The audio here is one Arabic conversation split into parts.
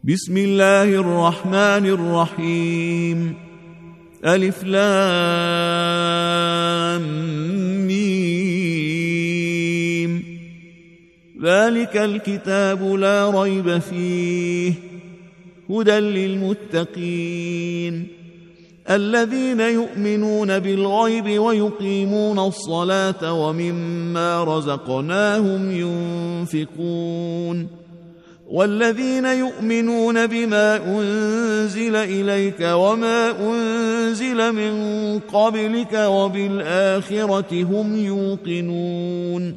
بسم الله الرحمن الرحيم. ألف لام ميم. ذلك الكتاب لا ريب فيه هدى للمتقين الذين يؤمنون بالغيب ويقيمون الصلاة ومما رزقناهم ينفقون والذين يؤمنون بما أنزل إليك وما أنزل من قبلك وبالآخرة هم يوقنون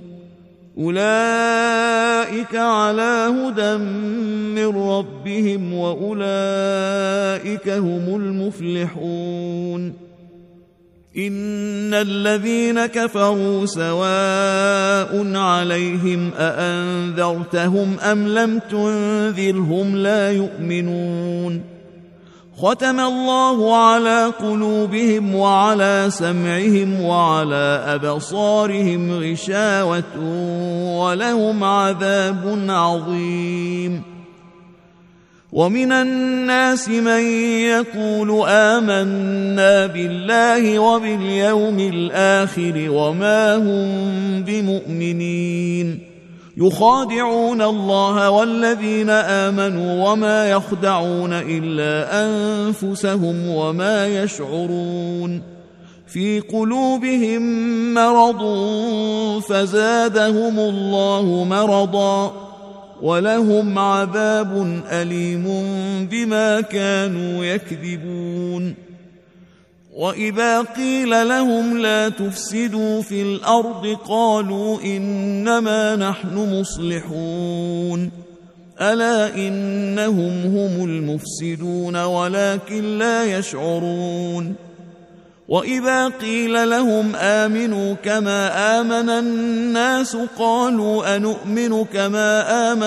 أولئك على هدى من ربهم وأولئك هم المفلحون إن الذين كفروا سواء عليهم أأنذرتهم أم لم تنذرهم لا يؤمنون ختم الله على قلوبهم وعلى سمعهم وعلى أبصارهم غشاوة ولهم عذاب عظيم ومن الناس من يقول آمنا بالله وباليوم الآخر وما هم بمؤمنين يخادعون الله والذين آمنوا وما يخدعون إلا أنفسهم وما يشعرون في قلوبهم مرض فزادهم الله مرضا ولهم عذاب أليم بما كانوا يكذبون وإذا قيل لهم لا تفسدوا في الأرض قالوا إنما نحن مصلحون ألا إنهم هم المفسدون ولكن لا يشعرون وإذا قيل لهم آمنوا كما آمن الناس قالوا أنؤمن كما آمن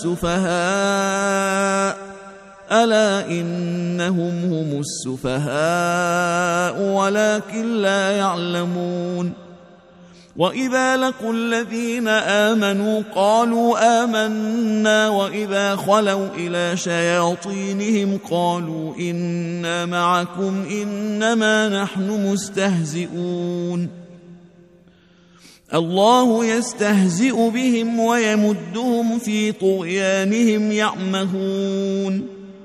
السفهاء ألا إنهم هم السفهاء ولكن لا يعلمون وإذا لقوا الذين آمنوا قالوا آمنا وإذا خلوا إلى شياطينهم قالوا إنا معكم إنما نحن مستهزئون الله يستهزئ بهم ويمدهم في طغيانهم يعمهون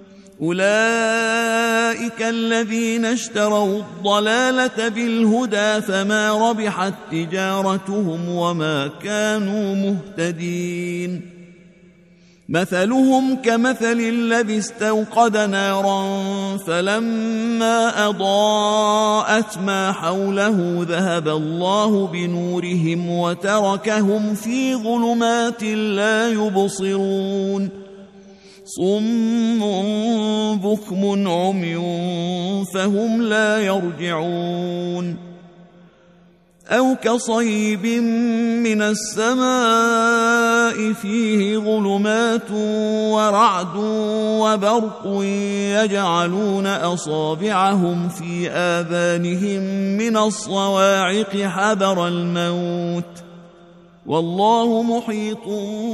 أولئك الذين اشتروا الضلالة بالهدى فما ربحت تجارتهم وما كانوا مهتدين مثلهم كمثل الذي استوقد نارا فلما أضاءت ما حوله ذهب الله بنورهم وتركهم في ظلمات لا يبصرون صم بكم عمي فهم لا يرجعون أو كصيب من السماء فيه ظلمات ورعد وبرق يجعلون أصابعهم في آذانهم من الصواعق حذر الموت والله محيط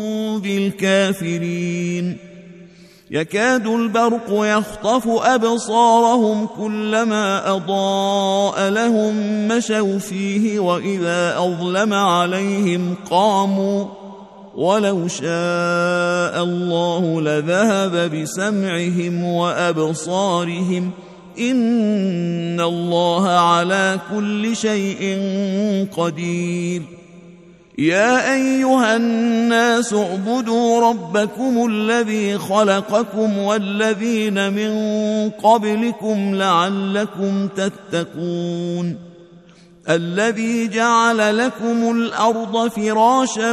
بالكافرين يكاد البرق يخطف أبصارهم كلما أضاء لهم مشوا فيه وإذا أظلم عليهم قاموا ولو شاء الله لذهب بسمعهم وأبصارهم إن الله على كل شيء قدير يا أيها الناس اعبدوا ربكم الذي خلقكم والذين من قبلكم لعلكم تتقون الذي جعل لكم الأرض فراشا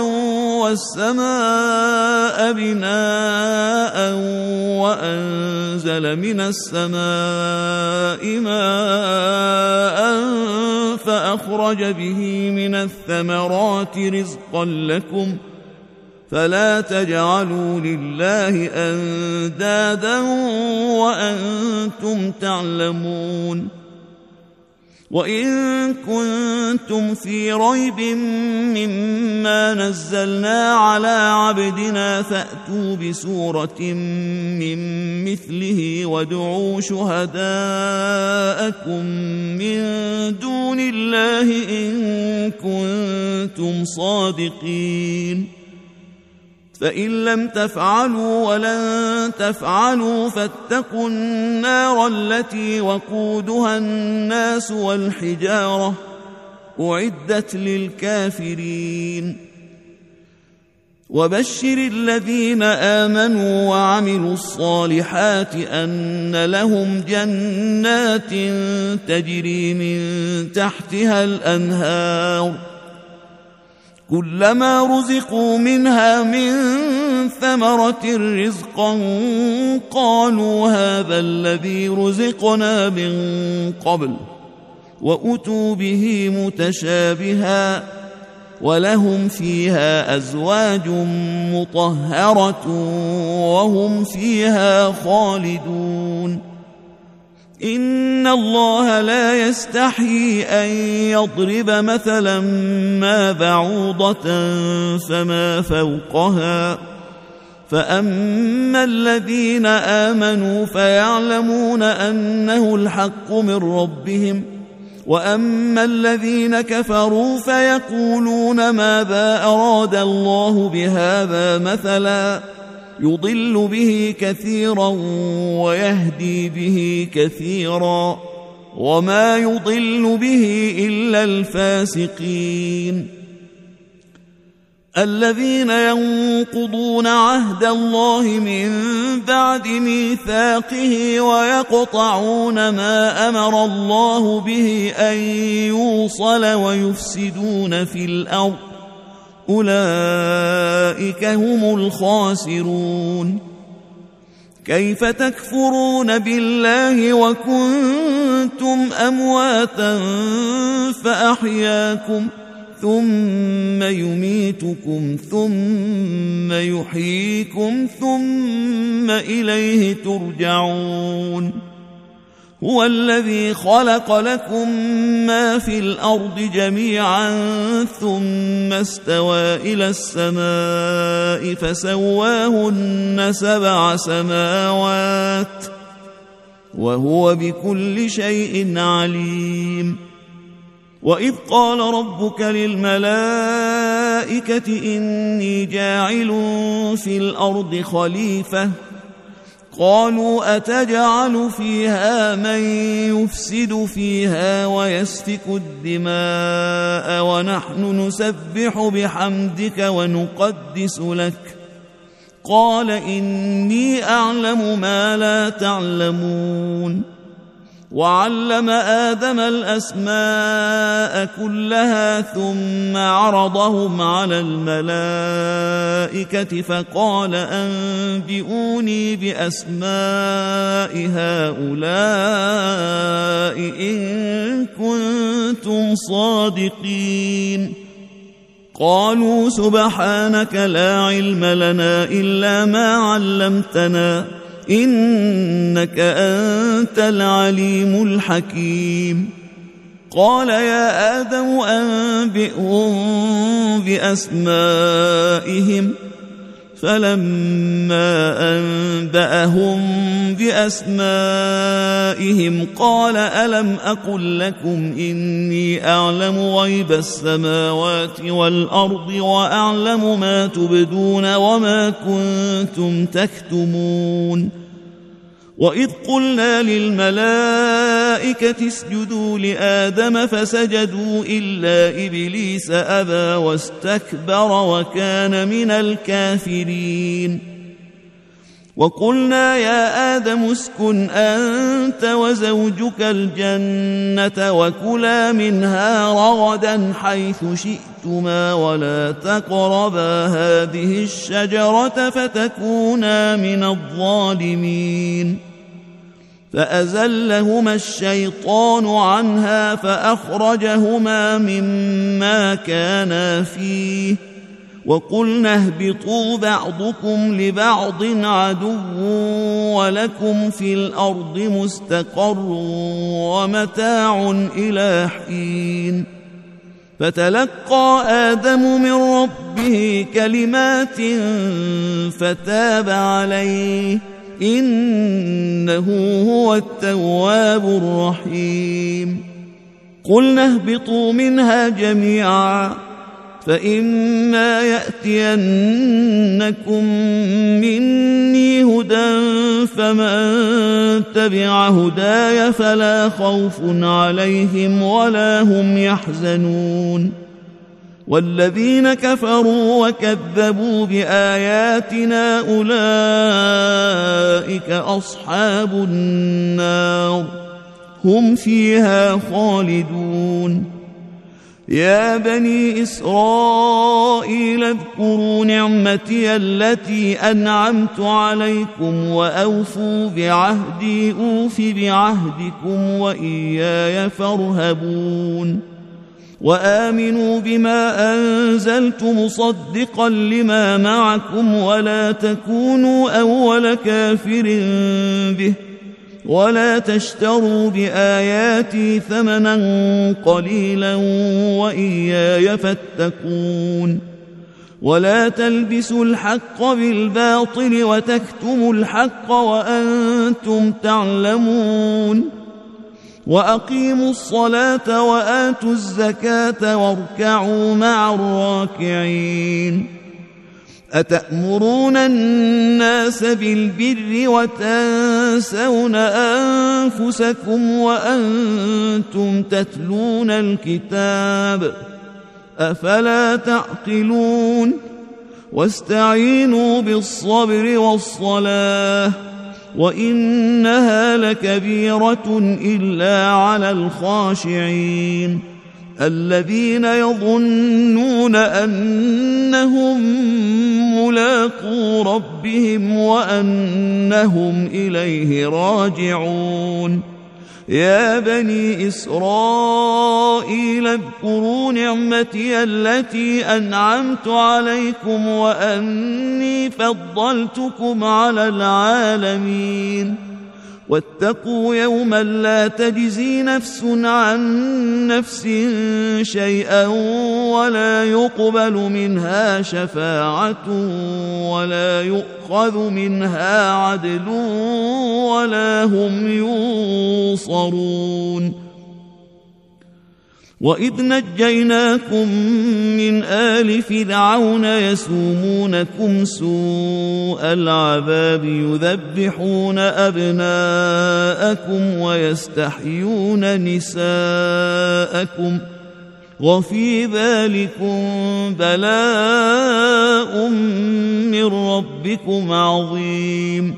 والسماء بناء وأنزل من السماء ماء فأخرج به من الثمرات رزقا لكم فلا تجعلوا لله أندادا وأنتم تعلمون وإن كنتم في ريب مما نزلنا على عبدنا فأتوا بسورة من بمثله وادعوا شهداءكم من دون الله إن كنتم صادقين فإن لم تفعلوا ولن تفعلوا فاتقوا النار التي وقودها الناس والحجارة أعدت للكافرين وبشر الذين آمنوا وعملوا الصالحات أن لهم جنات تجري من تحتها الأنهار كلما رزقوا منها من ثمرة رزقا قالوا هذا الذي رزقنا من قبل وأتوا به متشابها ولهم فيها أزواج مطهرة وهم فيها خالدون إن الله لا يستحيي أن يضرب مثلا ما بعوضة فما فوقها فأما الذين آمنوا فيعلمون أنه الحق من ربهم وأما الذين كفروا فيقولون ماذا أراد الله بهذا مثلا يضل به كثيرا ويهدي به كثيرا وما يضل به إلا الفاسقين الذين ينقضون عهد الله من بعد ميثاقه ويقطعون ما أمر الله به أن يوصل ويفسدون في الأرض أولئك هم الخاسرون كيف تكفرون بالله وكنتم أمواتا فأحياكم ثم يميتكم ثم يحييكم ثم إليه ترجعون هو الذي خلق لكم ما في الأرض جميعا ثم استوى إلى السماء فسواهن 7 سماوات وهو بكل شيء عليم وإذ قال ربك للملائكة إني جاعل في الأرض خليفة قالوا أتجعل فيها من يفسد فيها ويسفك الدماء ونحن نسبح بحمدك ونقدس لك قال إني أعلم ما لا تعلمون وعلم آدم الأسماء كلها ثم عرضهم على الملائكة فقال أنبئوني بأسماء هؤلاء إن كنتم صادقين قالوا سبحانك لا علم لنا إلا ما علمتنا إنك أنت العليم الحكيم قال يا آدم أنبئهم بأسمائهم فلما أنبأهم بأسمائهم قال ألم أقل لكم إني أعلم غيب السماوات والأرض وأعلم ما تبدون وما كنتم تكتمون وإذ قلنا للملائكة اسجدوا لآدم فسجدوا إلا إبليس أبى واستكبر وكان من الكافرين وقلنا يا آدم اسكن أنت وزوجك الجنة وكلا منها رغدا حيث شئتما ولا تقربا هذه الشجرة فتكونا من الظالمين فأزلهما الشيطان عنها فأخرجهما مما كانا فيه وقلنا اهبطوا بعضكم لبعض عدو ولكم في الأرض مستقر ومتاع إلى حين فتلقى آدم من ربه كلمات فتاب عليه إنه هو التواب الرحيم قلنا اهبطوا منها جميعا فإما يأتينكم مني هدى فمن تبع هداي فلا خوف عليهم ولا هم يحزنون والذين كفروا وكذبوا بآياتنا أولئك أصحاب النار هم فيها خالدون يا بني إسرائيل اذكروا نعمتي التي أنعمت عليكم وأوفوا بعهدي أوف بعهدكم وإياي فارهبون وآمنوا بما أنزلت مصدقا لما معكم ولا تكونوا أول كافر به ولا تشتروا بآياتي ثمنا قليلا وإياي فاتقون ولا تلبسوا الحق بالباطل وتكتموا الحق وأنتم تعلمون وأقيموا الصلاة وآتوا الزكاة واركعوا مع الراكعين أتأمرون الناس بالبر وتنسون أنفسكم وأنتم تتلون الكتاب أفلا تعقلون واستعينوا بالصبر والصلاة وإنها لكبيرة إلا على الخاشعين الذين يظنون أنهم ملاقو ربهم وأنهم إليه راجعون يا بني إسرائيل اذكروا نعمتي التي أنعمت عليكم وأني فضلتكم على العالمين واتقوا يوما لا تجزي نفس عن نفس شيئا ولا يقبل منها شفاعة ولا يؤخذ منها عدل ولا هم ينصرون وإذ نجيناكم من آل فرعون يسومونكم سوء العذاب يذبحون أبناءكم ويستحيون نساءكم وفي ذلكم بلاء من ربكم عظيم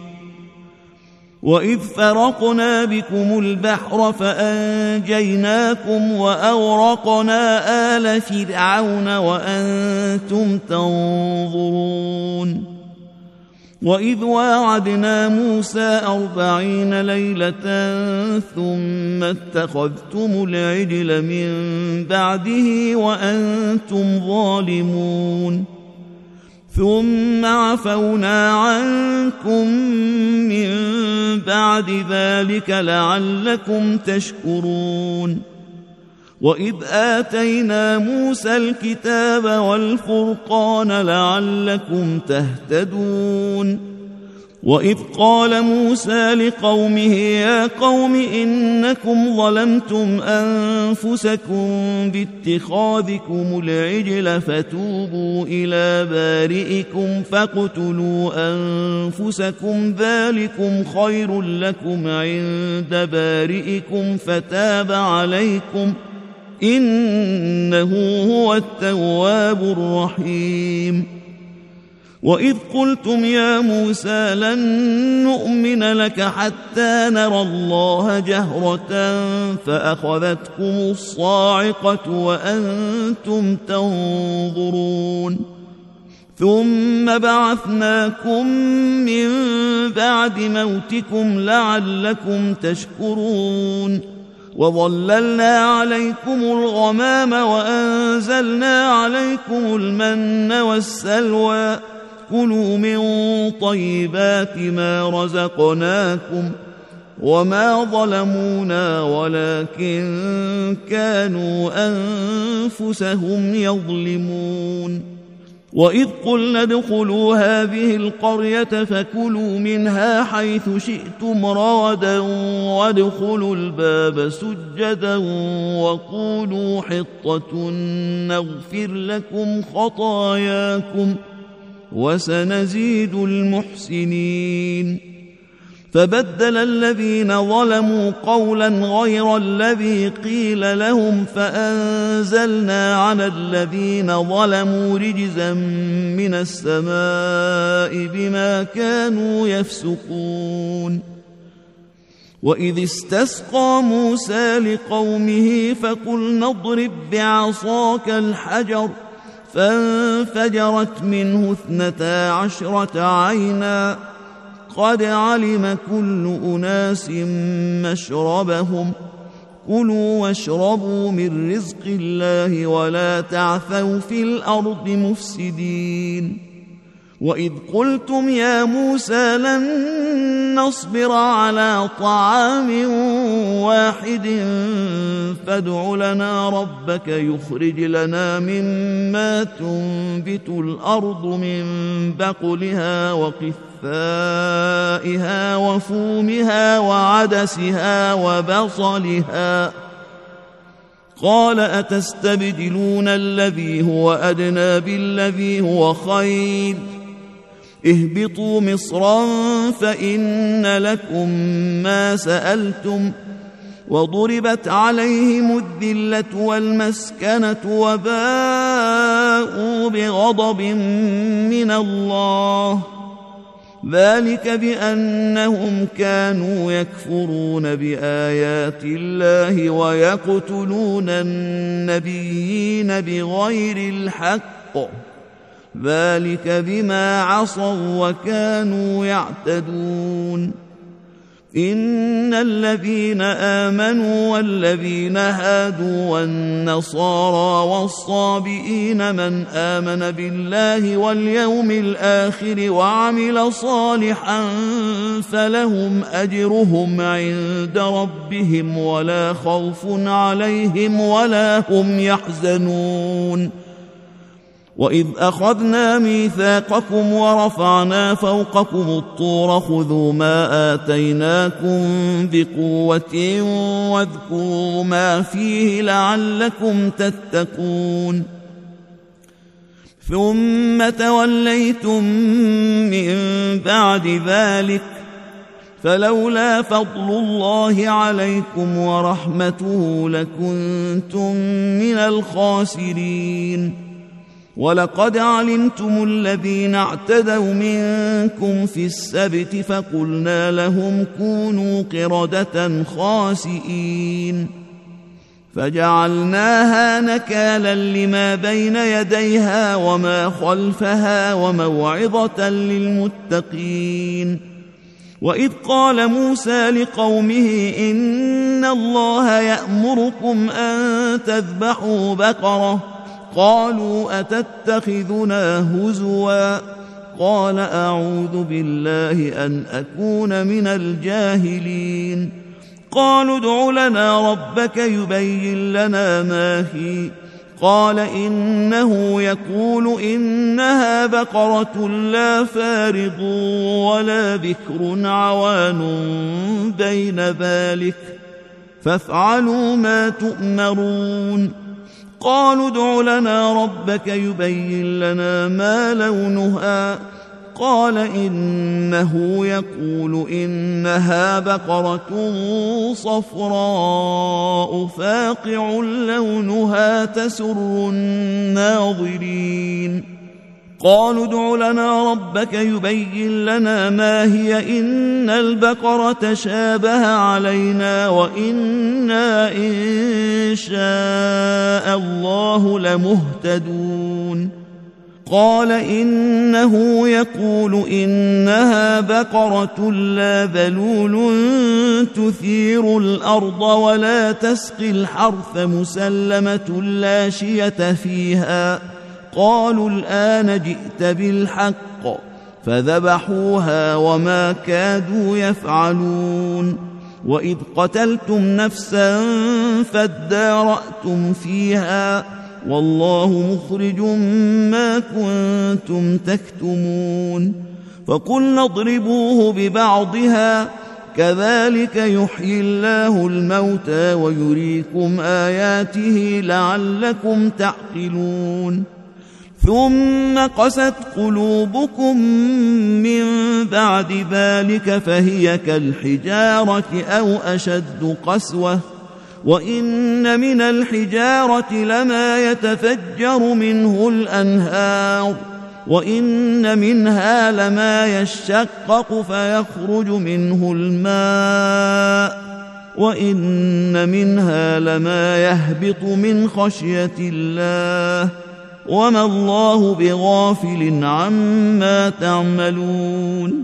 وإذ فرقنا بكم البحر فأنجيناكم وأغرقنا آل فرعون وأنتم تنظرون وإذ واعدنا موسى 40 ليلة ثم اتخذتم العجل من بعده وأنتم ظالمون ثم عفونا عنكم من بعد ذلك لعلكم تشكرون وإذ آتينا موسى الكتاب والفرقان لعلكم تهتدون وإذ قال موسى لقومه يا قوم إنكم ظلمتم أنفسكم باتخاذكم العجل فتوبوا إلى بارئكم فاقتلوا أنفسكم ذلكم خير لكم عند بارئكم فتاب عليكم إنه هو التواب الرحيم وإذ قلتم يا موسى لن نؤمن لك حتى نرى الله جهرة فأخذتكم الصاعقة وأنتم تنظرون ثم بعثناكم من بعد موتكم لعلكم تشكرون وظللنا عليكم الغمام وأنزلنا عليكم المن والسلوى كلوا من طيبات ما رزقناكم وما ظلمونا ولكن كانوا أنفسهم يظلمون وإذ قلنا ادخلوا هذه القرية فكلوا منها حيث شئتم رغدا وادخلوا الباب سجدا وقولوا حطة نغفر لكم خطاياكم وسنزيد المحسنين. فبدل الذين ظلموا قولا غير الذي قيل لهم فأنزلنا على الذين ظلموا رجزا من السماء بما كانوا يفسقون. وإذ استسقى موسى لقومه فقلنا اضرب بعصاك الحجر فانفجرت منه 12 عينا قد علم كل أناس مشربهم كلوا واشربوا من رزق الله ولا تعثوا في الأرض مفسدين. وإذ قلتم يا موسى لن نصبر على طعام واحد فادع لنا ربك يخرج لنا مما تنبت الأرض من بقلها وقثائها وفومها وعدسها وبصلها قال أتستبدلون الذي هو أدنى بالذي هو خير اهبطوا مصرا فإن لكم ما سألتم وضربت عليهم الذلة والمسكنة وباءوا بغضب من الله ذلك بأنهم كانوا يكفرون بآيات الله ويقتلون النبيين بغير الحق ذلك بما عصوا وكانوا يعتدون. إن الذين آمنوا والذين هادوا والنصارى والصابئين من آمن بالله واليوم الآخر وعمل صالحا فلهم أجرهم عند ربهم ولا خوف عليهم ولا هم يحزنون. وإذ أخذنا ميثاقكم ورفعنا فوقكم الطور خذوا ما آتيناكم بقوة واذكروا ما فيه لعلكم تتقون. ثم توليتم من بعد ذلك فلولا فضل الله عليكم ورحمته لكنتم من الخاسرين. ولقد علمتم الذين اعتدوا منكم في السبت فقلنا لهم كونوا قردة خاسئين فجعلناها نكالا لما بين يديها وما خلفها وموعظة للمتقين. وإذ قال موسى لقومه إن الله يأمركم أن تذبحوا بقرة قالوا أتتخذنا هزوا قال أعوذ بالله أن أكون من الجاهلين. قالوا ادع لنا ربك يبين لنا ما هي قال إنه يقول إنها بقرة لا فارض ولا بكر عوان بين ذلك فافعلوا ما تؤمرون. قالوا ادع لنا ربك يبين لنا ما لونها قال إنه يقول إنها بقرة صفراء فاقع لونها تسر الناظرين. قالوا ادع لنا ربك يبين لنا ما هي إن البقرة شابه علينا وإنا إن شاء الله لمهتدون. قال إنه يقول إنها بقرة لا ذلول تثير الأرض ولا تسقي الحرث مسلمة لا شية فيها قالوا الآن جئت بالحق فذبحوها وما كادوا يفعلون. وإذ قتلتم نفسا فادارأتم فيها والله مخرج ما كنتم تكتمون فقلنا اضربوه ببعضها كذلك يحيي الله الموتى ويريكم آياته لعلكم تعقلون ثم قست قلوبكم من بعد ذلك فهي كالحجارة أو أشد قسوة وإن من الحجارة لما يتفجر منه الأنهار وإن منها لما يشقق فيخرج منه الماء وإن منها لما يهبط من خشية الله وما الله بغافل عما تعملون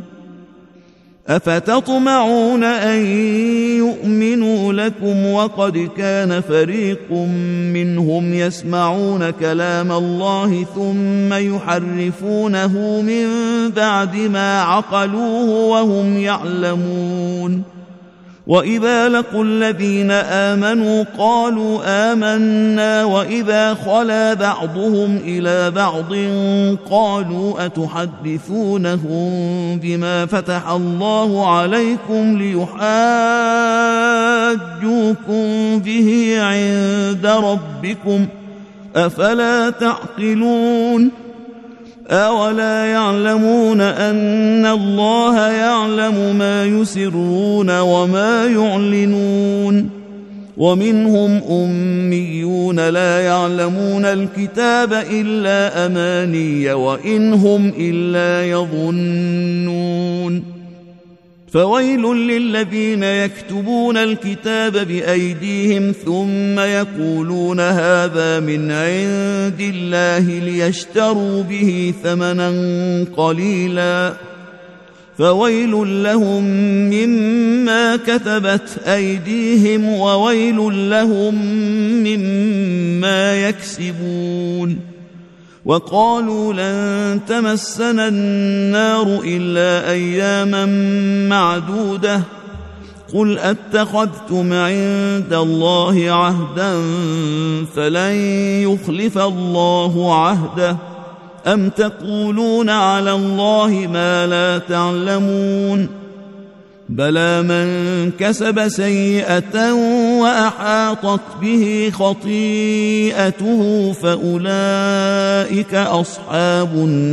أفتطمعون أن يؤمنوا لكم وقد كان فريق منهم يسمعون كلام الله ثم يحرفونه من بعد ما عقلوه وهم يعلمون وإذا لقوا الذين آمنوا قالوا آمنا وإذا خلا بعضهم إلى بعض قالوا أتحدثونهم بما فتح الله عليكم ليحاجوكم به عند ربكم أفلا تعقلون أولا يعلمون أن الله يعلم ما يسرون وما يعلنون ومنهم أميون لا يعلمون الكتاب إلا أماني وإن هم إلا يظنون فويل للذين يكتبون الكتاب بأيديهم ثم يقولون هذا من عند الله ليشتروا به ثمنا قليلا فويل لهم مما كتبت أيديهم وويل لهم مما يكسبون وقالوا لن تمسنا النار إلا أياما معدودة قل أتخذتم عند الله عهدا فلن يخلف الله عهده أم تقولون على الله ما لا تعلمون بلى من كسب سيئة وأحاطت به خطيئته فأولئك أصحاب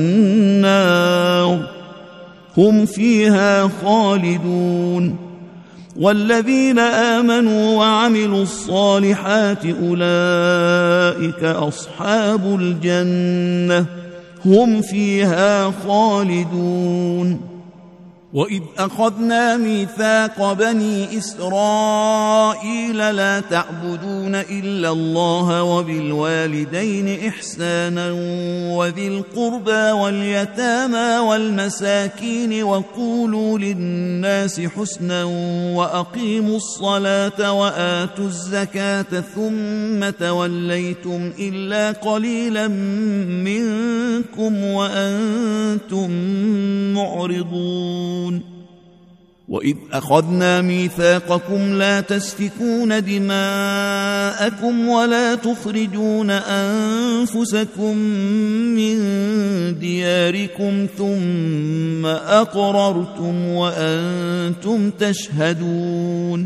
النار هم فيها خالدون والذين آمنوا وعملوا الصالحات أولئك أصحاب الجنة هم فيها خالدون وإذ أخذنا ميثاق بني إسرائيل لا تعبدون إلا الله وبالوالدين إحسانا وذي القربى واليتامى والمساكين وقولوا للناس حسنا وأقيموا الصلاة وآتوا الزكاة ثم توليتم إلا قليلا منكم وأنتم معرضون وإذ أخذنا ميثاقكم لا تسفكون دماءكم ولا تخرجون أنفسكم من دياركم ثم أقررتم وأنتم تشهدون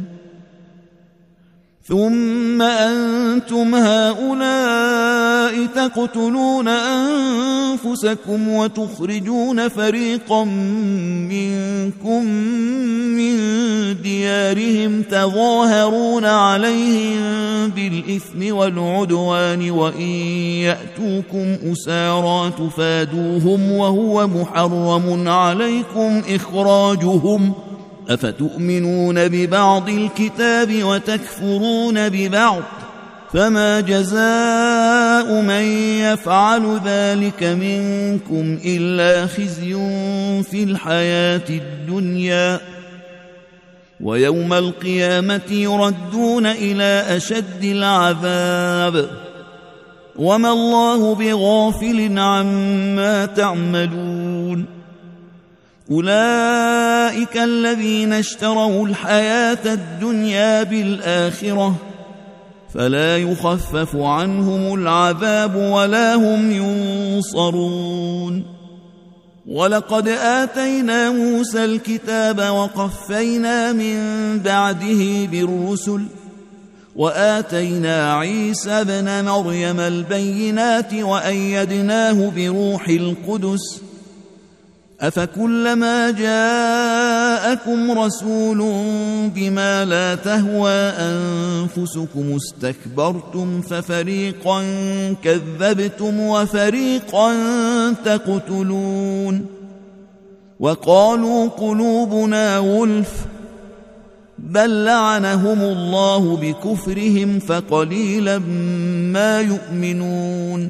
ثم أنتم هؤلاء تقتلون أنفسكم وتخرجون فريقا منكم من ديارهم تظاهرون عليهم بالإثم والعدوان وإن يأتوكم أسارى تفادوهم وهو محرم عليكم إخراجهم أفتؤمنون ببعض الكتاب وتكفرون ببعض فما جزاء من يفعل ذلك منكم إلا خزي في الحياة الدنيا ويوم القيامة يردون إلى أشد العذاب وما الله بغافل عما تعملون أولئك الذين اشتروا الحياة الدنيا بالآخرة فلا يخفف عنهم العذاب ولا هم ينصرون. ولقد آتينا موسى الكتاب وقفينا من بعده بالرسل وآتينا عيسى ابن مريم البينات وأيدناه بروح القدس أفكلما جاءكم رسول بما لا تهوى أنفسكم استكبرتم ففريقا كذبتم وفريقا تقتلون. وقالوا قلوبنا غلف بل لعنهم الله بكفرهم فقليلا ما يؤمنون.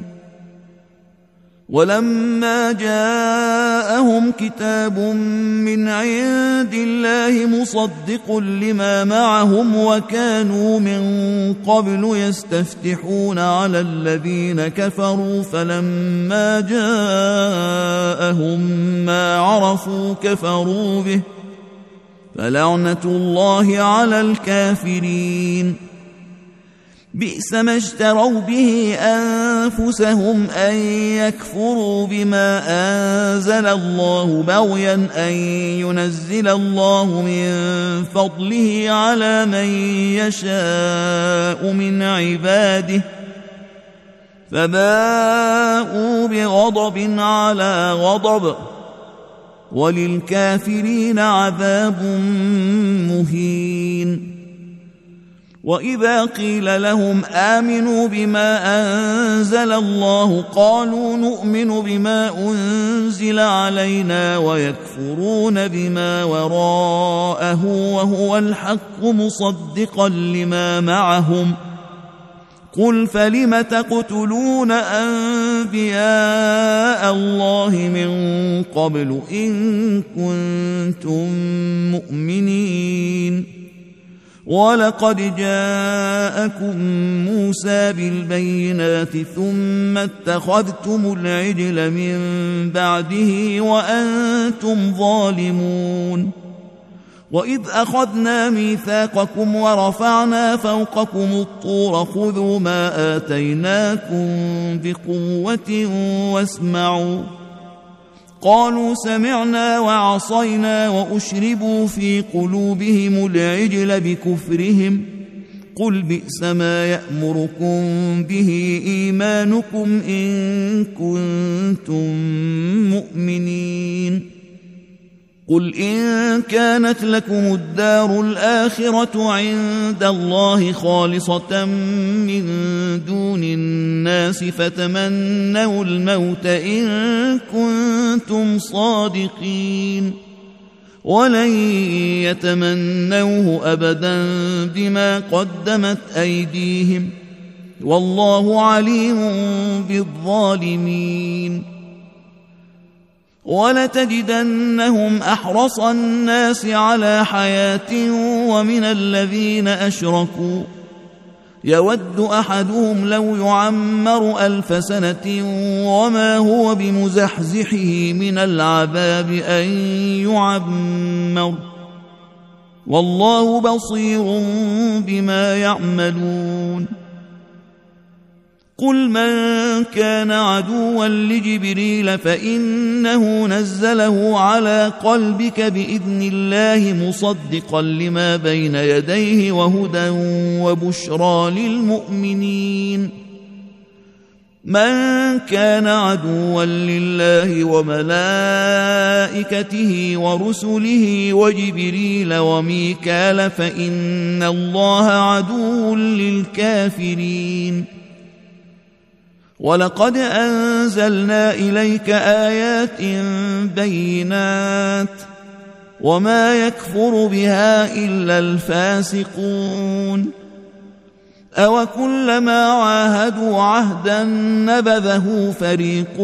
ولما جاءهم كتاب من عند الله مصدق لما معهم وكانوا من قبل يستفتحون على الذين كفروا فلما جاءهم ما عرفوا كفروا به فلعنة الله على الكافرين. بئس ما اشتروا به أنفسهم أن يكفروا بما أنزل الله بغيا أن ينزل الله من فضله على من يشاء من عباده فباءوا بغضب على غضب وللكافرين عذاب مهين. وإذا قيل لهم آمنوا بما أنزل الله قالوا نؤمن بما أنزل علينا ويكفرون بما وراءه وهو الحق مصدقا لما معهم قل فلم تقتلون أنبياء الله من قبل إن كنتم مؤمنين. ولقد جاءكم موسى بالبينات ثم اتخذتم العجل من بعده وأنتم ظالمون. وإذ أخذنا ميثاقكم ورفعنا فوقكم الطور خذوا ما آتيناكم بقوة واسمعوا قالوا سمعنا وعصينا وأشربوا في قلوبهم العجل بكفرهم قل بئس ما يأمركم به إيمانكم إن كنتم مؤمنين. قل إن كانت لكم الدار الآخرة عند الله خالصة من دون الناس فتمنوا الموت إن كنتم صادقين ولن يتمنوه أبدا بما قدمت أيديهم والله عليم بالظالمين. ولتجدنهم أحرص الناس على حياة ومن الذين أشركوا يود أحدهم لو يعمر 1000 سنة وما هو بمزحزحه من العذاب أن يعمر والله بصير بما يعملون. قل من كان عدوا لجبريل فإنه نزله على قلبك بإذن الله مصدقا لما بين يديه وهدى وبشرى للمؤمنين. من كان عدوا لله وملائكته ورسله وجبريل وميكال فإن الله عدو للكافرين. ولقد أنزلنا إليك آيات بينات وما يكفر بها إلا الفاسقون. أوكلما عاهدوا عهدا نبذه فريق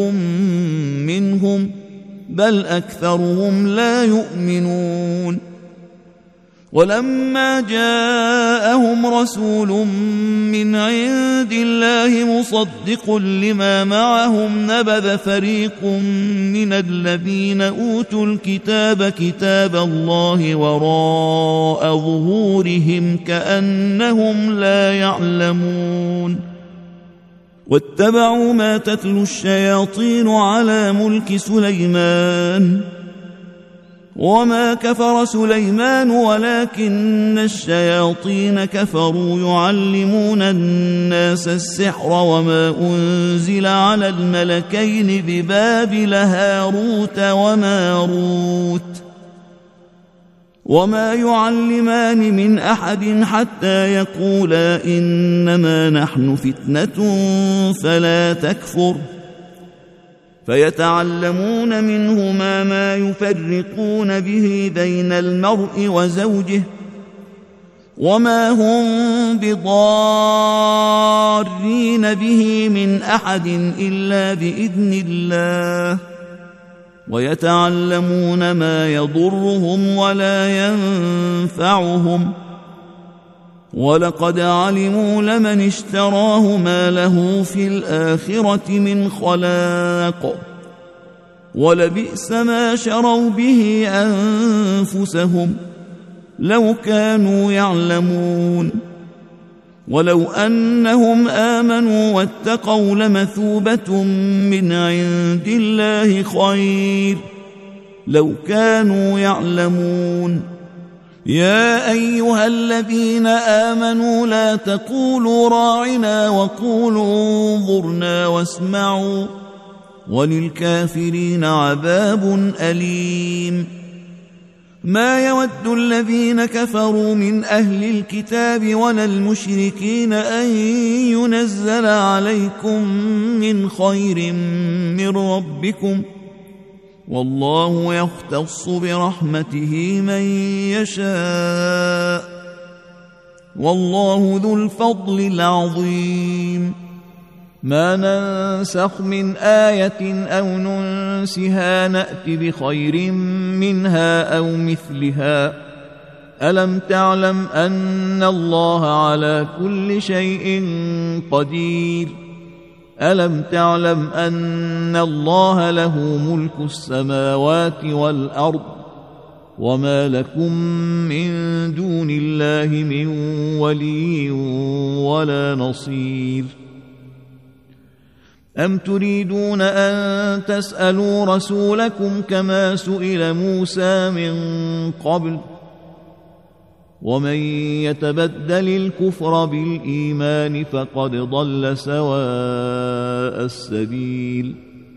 منهم بل أكثرهم لا يؤمنون. ولما جاءهم رسول من عند الله مصدق لما معهم نبذ فريق من الذين أوتوا الكتاب كتاب الله وراء ظهورهم كأنهم لا يعلمون واتبعوا ما تتلو الشياطين على ملك سليمان وما كفر سليمان ولكن الشياطين كفروا يعلمون الناس السحر وما أنزل على الملكين ببابل هاروت وماروت وما يعلمان من أحد حتى يقولا إنما نحن فتنة فلا تكفر فيتعلمون منهما ما يفرقون به بين المرء وزوجه وما هم بضارين به من أحد إلا بإذن الله ويتعلمون ما يضرهم ولا ينفعهم ولقد علموا لمن اشتراه ما له في الآخرة من خلاق ولبئس ما شروا به أنفسهم لو كانوا يعلمون ولو أنهم آمنوا واتقوا لمثوبة من عند الله خير لو كانوا يعلمون يا أيها الذين آمنوا لا تقولوا راعنا وقولوا انظرنا واسمعوا وللكافرين عذاب أليم ما يود الذين كفروا من أهل الكتاب ولا المشركين أن ينزل عليكم من خير من ربكم والله يختص برحمته من يشاء والله ذو الفضل العظيم ما ننسخ من آية أو ننسها نأت بخير منها أو مثلها ألم تعلم أن الله على كل شيء قدير ألم تعلم أن الله له ملك السماوات والأرض وما لكم من دون الله من ولي ولا نصير أم تريدون أن تسألوا رسولكم كما سئل موسى من قبل ومن يتبدل الكفر بالإيمان فقد ضل سواء السبيل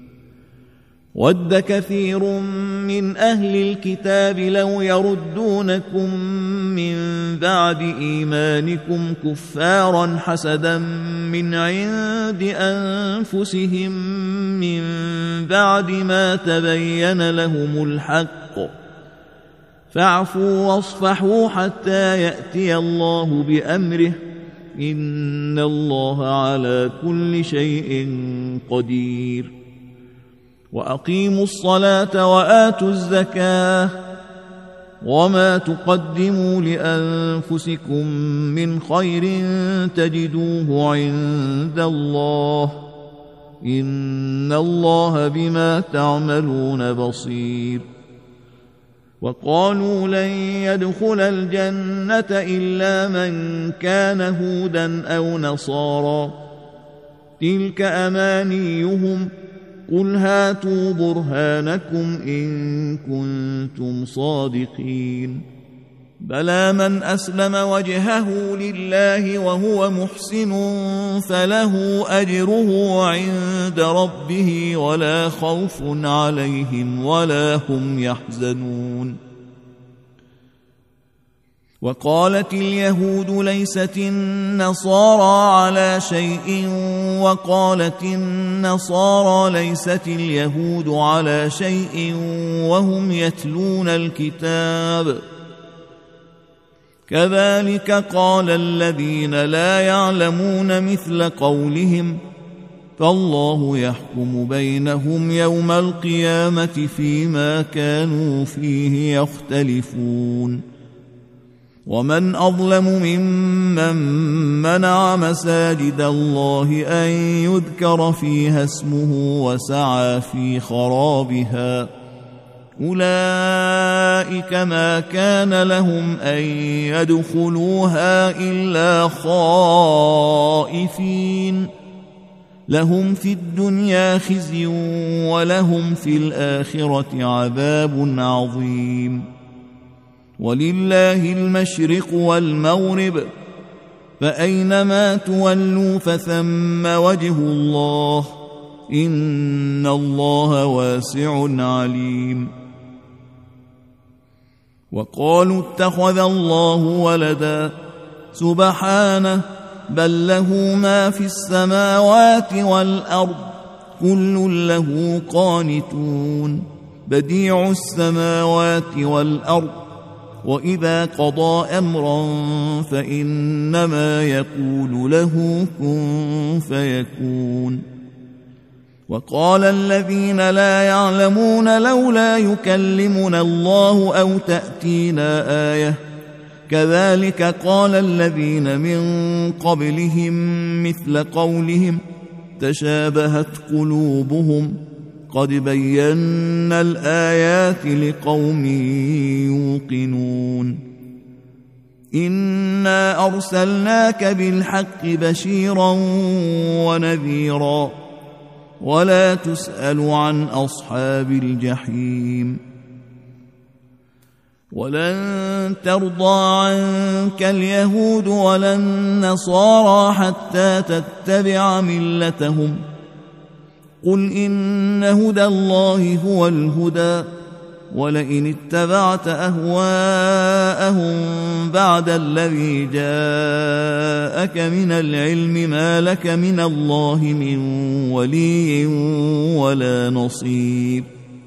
ود كثير من أهل الكتاب لو يردونكم من بعد إيمانكم كفارا حسدا من عند أنفسهم من بعد ما تبين لهم الحق فاعفوا واصفحوا حتى يأتي الله بأمره إن الله على كل شيء قدير وأقيموا الصلاة وآتوا الزكاة وما تقدموا لأنفسكم من خير تجدوه عند الله إن الله بما تعملون بصير وقالوا لن يدخل الجنة إلا من كان هودا أو نصارى تلك أمانيهم قل هاتوا برهانكم إن كنتم صادقين بلى من أسلم وجهه لله وهو محسن فله أجره عند ربه ولا خوف عليهم ولا هم يحزنون وقالت اليهود ليست النصارى على شيء وقالت النصارى ليست اليهود على شيء وهم يتلون الكتاب كذلك قال الذين لا يعلمون مثل قولهم فالله يحكم بينهم يوم القيامة فيما كانوا فيه يختلفون ومن أظلم ممن منع مساجد الله أن يذكر فيها اسمه وسعى في خرابها أولئك ما كان لهم أن يدخلوها إلا خائفين لهم في الدنيا خزي ولهم في الآخرة عذاب عظيم ولله المشرق والمغرب فأينما تولوا فثم وجه الله إن الله واسع عليم وقالوا اتخذ الله ولدا سبحانه بل له ما في السماوات والأرض كل له قانتون بديع السماوات والأرض وإذا قضى أمرا فإنما يقول له كن فيكون وقال الذين لا يعلمون لولا يكلمنا الله أو تأتينا آية كذلك قال الذين من قبلهم مثل قولهم تشابهت قلوبهم قد بينا الآيات لقوم يوقنون إنا أرسلناك بالحق بشيرا ونذيرا ولا تسأل عن أصحاب الجحيم ولن ترضى عنك اليهود ولا النصارى حتى تتبع ملتهم قل إن هدى الله هو الهدى ولئن اتبعت أهواءهم بعد الذي جاءك من العلم ما لك من الله من ولي ولا نصير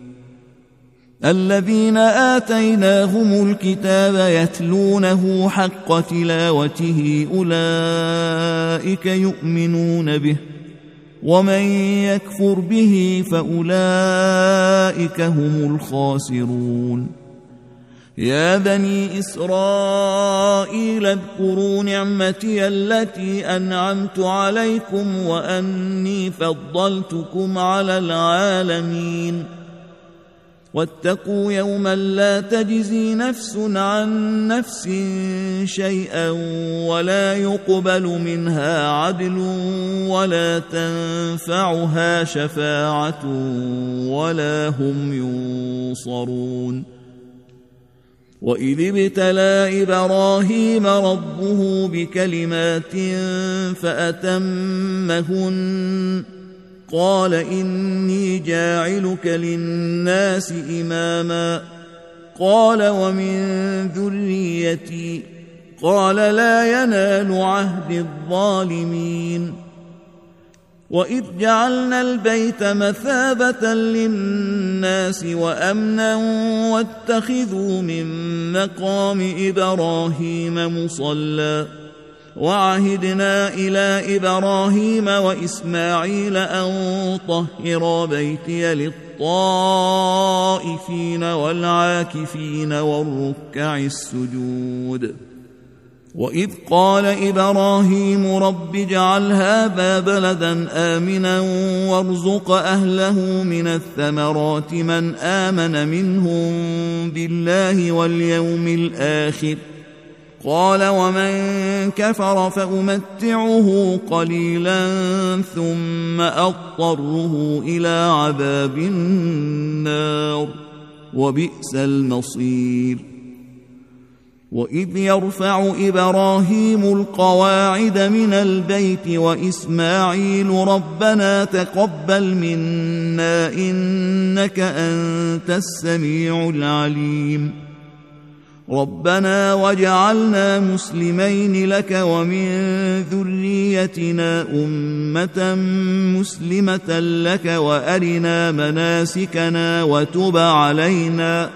الذين آتيناهم الكتاب يتلونه حق تلاوته أولئك يؤمنون به ومن يكفر به فأولئك هم الخاسرون يا بني إسرائيل اذكروا نعمتي التي أنعمت عليكم وأني فضلتكم على العالمين واتقوا يوما لا تجزي نفس عن نفس شيئا ولا يقبل منها عدل ولا تنفعها شفاعة ولا هم ينصرون وإذ ابتلى إبراهيم ربه بكلمات فأتمهن قال إني جاعلك للناس إماما قال ومن ذريتي قال لا ينال عهد الظالمين وإذ جعلنا البيت مثابة للناس وأمنا واتخذوا من مقام إبراهيم مصلى وعهدنا إلى إبراهيم وإسماعيل أن طهرا بيتي للطائفين والعاكفين والركع السجود وإذ قال إبراهيم رب اجعل هذا بلدا آمنا وارزق أهله من الثمرات من آمن منهم بالله واليوم الآخر قال ومن كفر فأمتعه قليلا ثم أضطره إلى عذاب النار وبئس المصير وإذ يرفع إبراهيم القواعد من البيت وإسماعيل ربنا تقبل منا إنك أنت السميع العليم ربنا واجعلنا مسلمين لك ومن ذريتنا أمة مسلمة لك وأرنا مناسكنا وتب علينا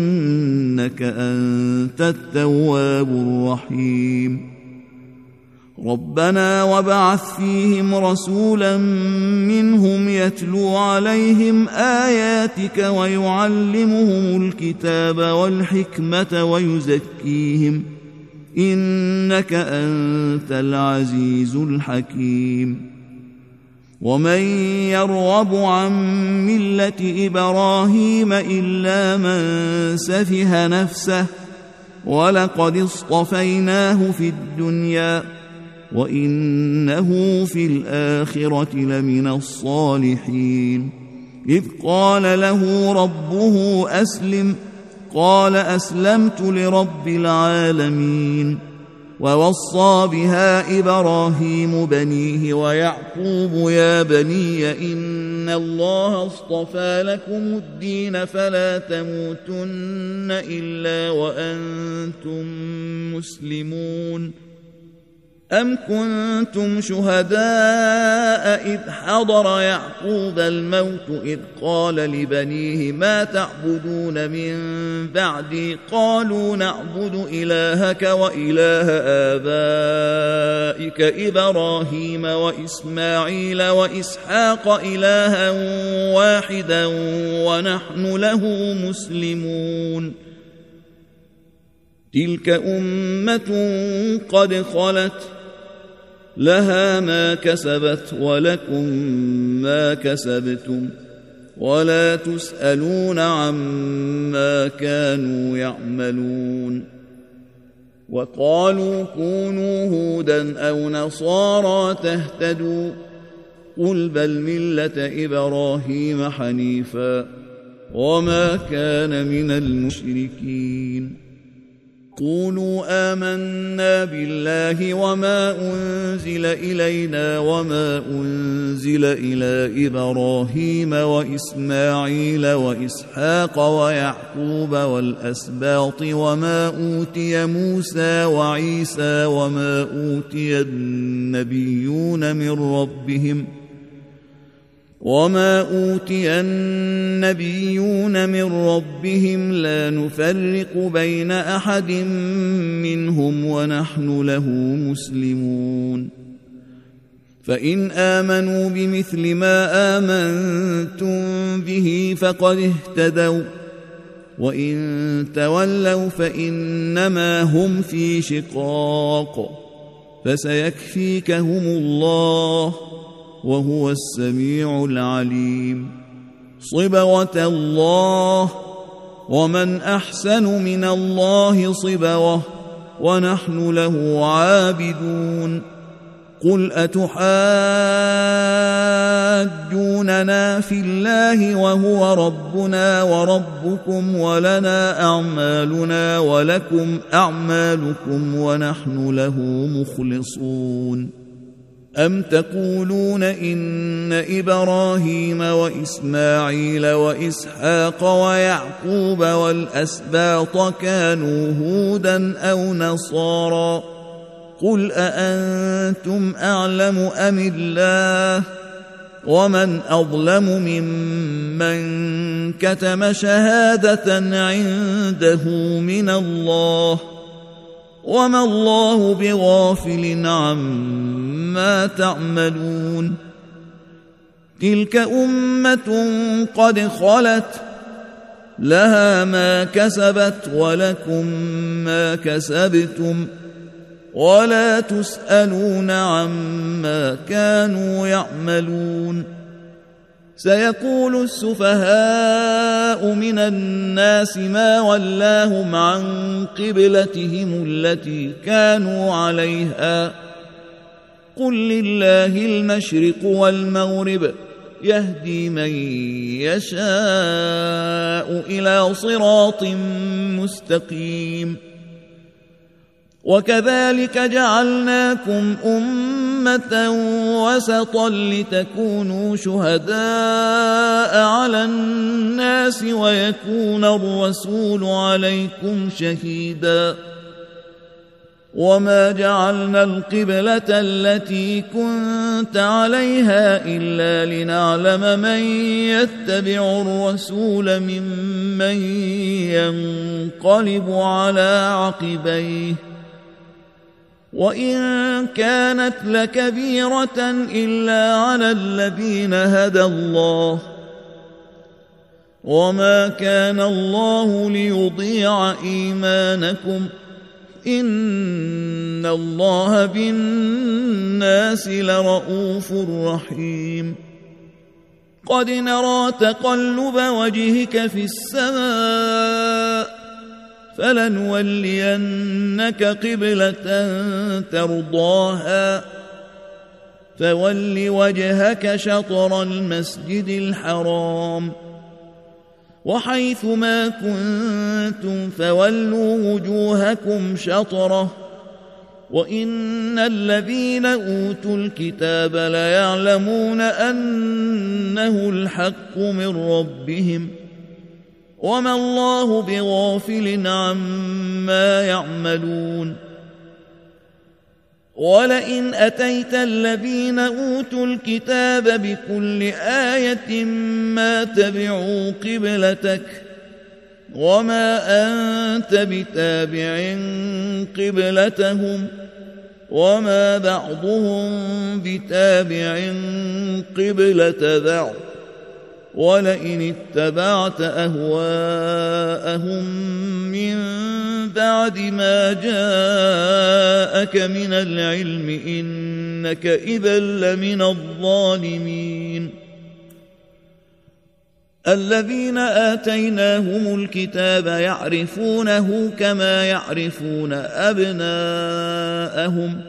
إنك أنت التواب الرحيم ربنا وابعث فيهم رسولا منهم يتلو عليهم آياتك ويعلمهم الكتاب والحكمة ويزكيهم إنك أنت العزيز الحكيم ومن يرغب عن ملة إبراهيم إلا من سفه نفسه ولقد اصطفيناه في الدنيا وإنه في الآخرة لمن الصالحين إذ قال له ربه أسلم قال أسلمت لرب العالمين ووصى بها إبراهيم بنيه ويعقوب يا بني إن الله اصطفى لكم الدين فلا تموتن إلا وأنتم مسلمون أم كنتم شهداء إذ حضر يعقوب الموت إذ قال لبنيه ما تعبدون من بعدي قالوا نعبد إلهك وإله آبائك إبراهيم وإسماعيل وإسحاق إلها واحدا ونحن له مسلمون تلك أمة قد خلت لها ما كسبت ولكم ما كسبتم ولا تسألون عما كانوا يعملون وقالوا كونوا هودا أو نصارى تهتدوا قل بل ملة إبراهيم حنيفا وما كان من المشركين قولوا آمنا بالله وما أنزل إلينا وما أنزل إلى إبراهيم وإسماعيل وإسحاق ويعقوب والأسباط وما أوتي موسى وعيسى وما أوتي النبيون من ربهم لا نفرق بين أحد منهم ونحن له مسلمون فإن آمنوا بمثل ما آمنتم به فقد اهتدوا وإن تولوا فإنما هم في شقاق فسيكفيكهم الله وهو السميع العليم صبغة الله ومن أحسن من الله صبغة ونحن له عابدون قل أتحاجوننا في الله وهو ربنا وربكم ولنا أعمالنا ولكم أعمالكم ونحن له مخلصون أم تقولون إن إبراهيم وإسماعيل وإسحاق ويعقوب والأسباط كانوا هودا أو نصارى قل أأنتم أعلم أم الله ومن أظلم ممن كتم شهادة عنده من الله وما الله بغافل عما تعملون تلك أمة قد خلت لها ما كسبت ولكم ما كسبتم ولا تسألون عما كانوا يعملون سيقول السفهاء من الناس ما ولاهم عن قبلتهم التي كانوا عليها قل لله المشرق والمغرب يهدي من يشاء إلى صراط مستقيم وكذلك جعلناكم أمة وسطا لتكونوا شهداء على الناس ويكون الرسول عليكم شهيدا وما جعلنا القبلة التي كنت عليها إلا لنعلم من يتبع الرسول ممن ينقلب على عقبيه وإن كانت لكبيرة إلا على الذين هدى الله وما كان الله ليضيع إيمانكم إن الله بالناس لرؤوف رحيم قد نرى تقلب وجهك في السماء فلنولينك قبلة ترضاها فول وجهك شطر المسجد الحرام وحيث ما كنتم فولوا وجوهكم شطره وإن الذين أوتوا الكتاب ليعلمون أنه الحق من ربهم وما الله بغافل عما يعملون ولئن أتيت الذين أوتوا الكتاب بكل آية ما تبعوا قبلتك وما أنت بتابع قبلتهم وما بعضهم بتابع قبلة بعض ولئن اتبعت أهواءهم من بعد ما جاءك من العلم إنك إذا لمن الظالمين الذين آتيناهم الكتاب يعرفونه كما يعرفون أبناءهم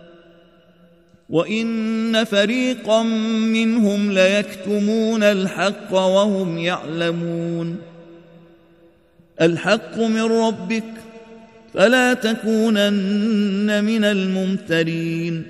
وإن فريقا منهم ليكتمون الحق وهم يعلمون الحق من ربك فلا تكونن من الممترين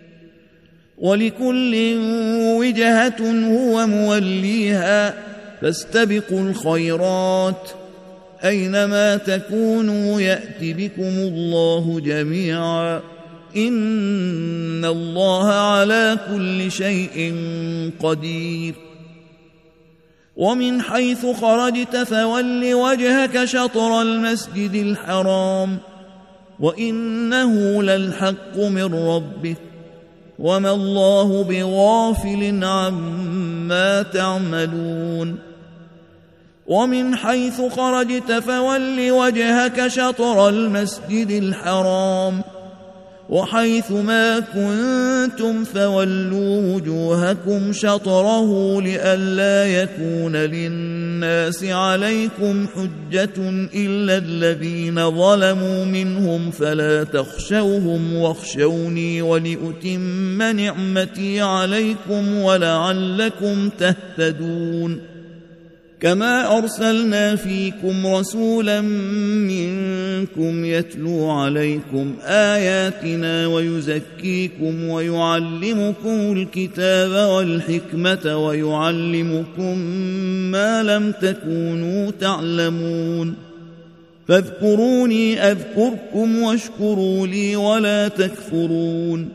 ولكل وجهة هو موليها فاستبقوا الخيرات أينما تكونوا يأت بكم الله جميعا إن الله على كل شيء قدير ومن حيث خرجت فول وجهك شطر المسجد الحرام وإنه للحق من ربك وما الله بغافل عما تعملون ومن حيث خرجت فول وجهك شطر المسجد الحرام وحيث ما كنتم فولوا وجوهكم شطره لئلا يكون للناس عليكم حجة إلا الذين ظلموا منهم فلا تخشوهم واخشوني ولأتم نعمتي عليكم ولعلكم تهتدون كما أرسلنا فيكم رسولا منكم يتلو عليكم آياتنا ويزكيكم ويعلمكم الكتاب والحكمة ويعلمكم ما لم تكونوا تعلمون فاذكروني أذكركم واشكروا لي ولا تكفرون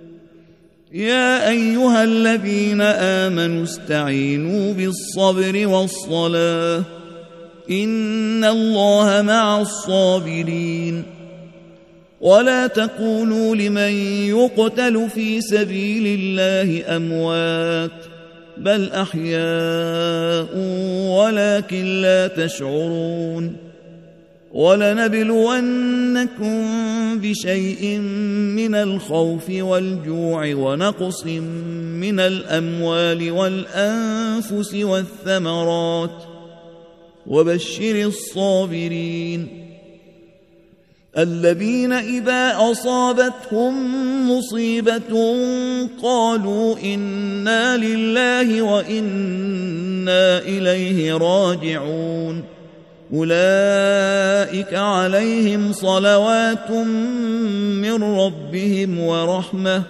يا أيها الذين آمنوا استعينوا بالصبر والصلاة إن الله مع الصابرين ولا تقولوا لمن يقتل في سبيل الله أموات بل أحياء ولكن لا تشعرون ولنبلونكم بشيء من الخوف والجوع ونقص من الأموال والأنفس والثمرات وبشر الصابرين الذين إذا أصابتهم مصيبة قالوا إنا لله وإنا إليه راجعون أولئك عليهم صلوات من ربهم ورحمة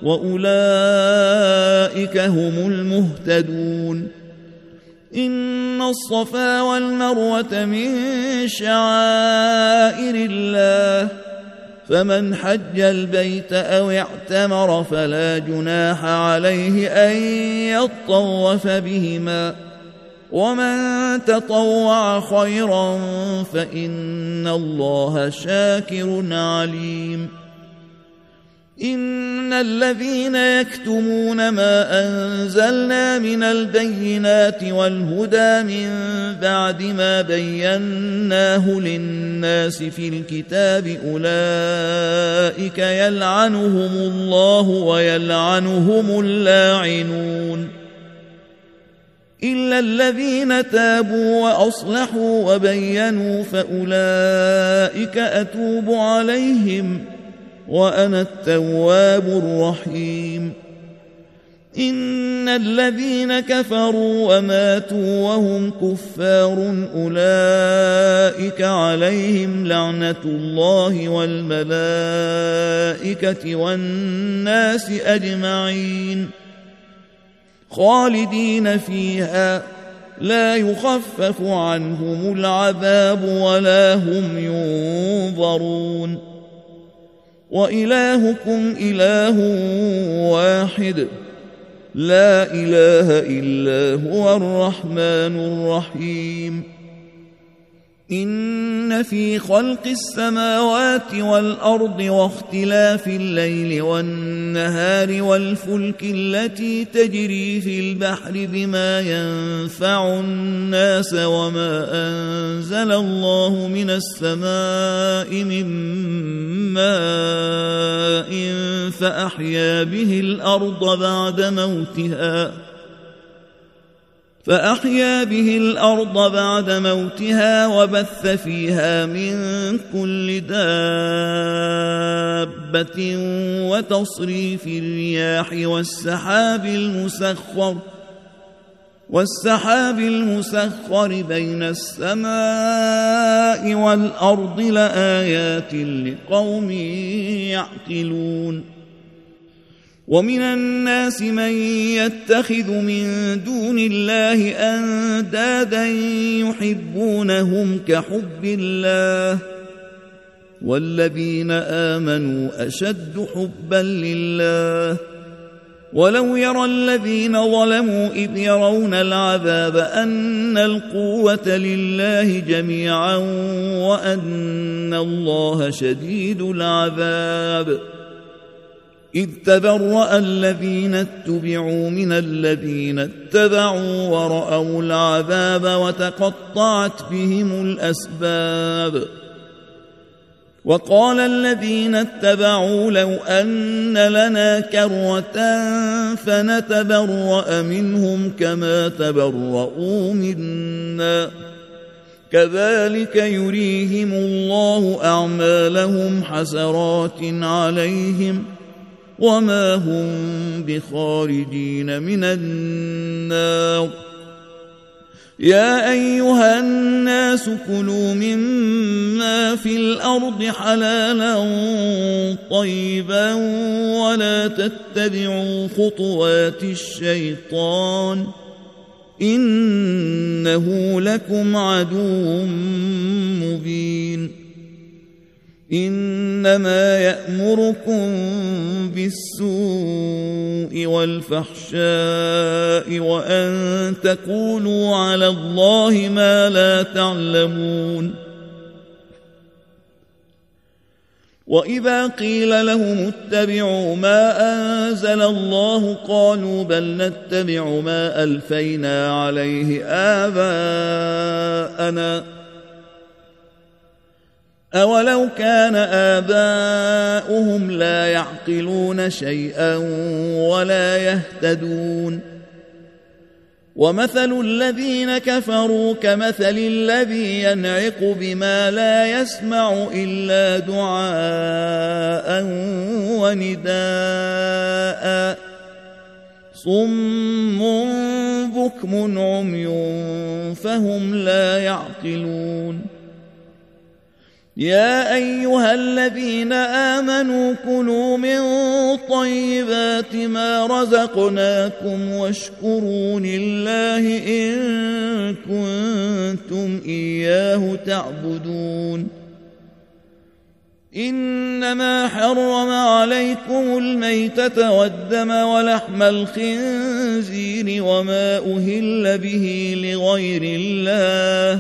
وأولئك هم المهتدون إن الصفا والمروة من شعائر الله فمن حج البيت أو اعتمر فلا جناح عليه أن يطوف بهما ومن تطوع خيرا فإن الله شاكر عليم إن الذين يكتمون ما أنزلنا من البينات والهدى من بعد ما بيناه للناس في الكتاب أولئك يلعنهم الله ويلعنهم اللاعنون إلا الذين تابوا وأصلحوا وبينوا فأولئك أتوب عليهم وأنا التواب الرحيم إن الذين كفروا وماتوا وهم كفار أولئك عليهم لعنة الله والملائكة والناس أجمعين خالدين فيها لا يخفف عنهم العذاب ولا هم ينظرون وإلهكم إله واحد لا إله إلا هو الرحمن الرحيم إن في خلق السماوات والأرض واختلاف الليل والنهار والفلك التي تجري في البحر بما ينفع الناس وما أنزل الله من السماء من ماء فأحيا به الأرض بعد موتها وبث فيها من كل دابة وتصريف الرياح والسحاب المسخر بين السماء والأرض لآيات لقوم يعقلون ومن الناس من يتخذ من دون الله أندادا يحبونهم كحب الله والذين آمنوا أشد حبا لله ولو يرى الذين ظلموا إذ يرون العذاب أن القوة لله جميعا وأن الله شديد العذاب إذ تبرأ الذين اتبعوا من الذين اتبعوا ورأوا العذاب وتقطعت بهم الأسباب وقال الذين اتبعوا لو أن لنا كرة فنتبرأ منهم كما تبرؤوا منا كذلك يريهم الله أعمالهم حسرات عليهم وما هم بخارجين من النار يا أيها الناس كلوا مما في الأرض حلالا طيبا ولا تتبعوا خطوات الشيطان إنه لكم عدو مبين إنما يأمركم بالسوء والفحشاء وأن تقولوا على الله ما لا تعلمون وإذا قيل لهم اتبعوا ما أنزل الله قالوا بل نتبع ما ألفينا عليه آباءنا أولو كان آباؤهم لا يعقلون شيئا ولا يهتدون ومثل الذين كفروا كمثل الذي ينعق بما لا يسمع إلا دعاء ونداء صم بكم عمي فهم لا يعقلون يا أيها الذين آمنوا كلوا من طيبات ما رزقناكم واشكروا لله إن كنتم إياه تعبدون إنما حرم عليكم الميتة والدم ولحم الخنزير وما أهل به لغير الله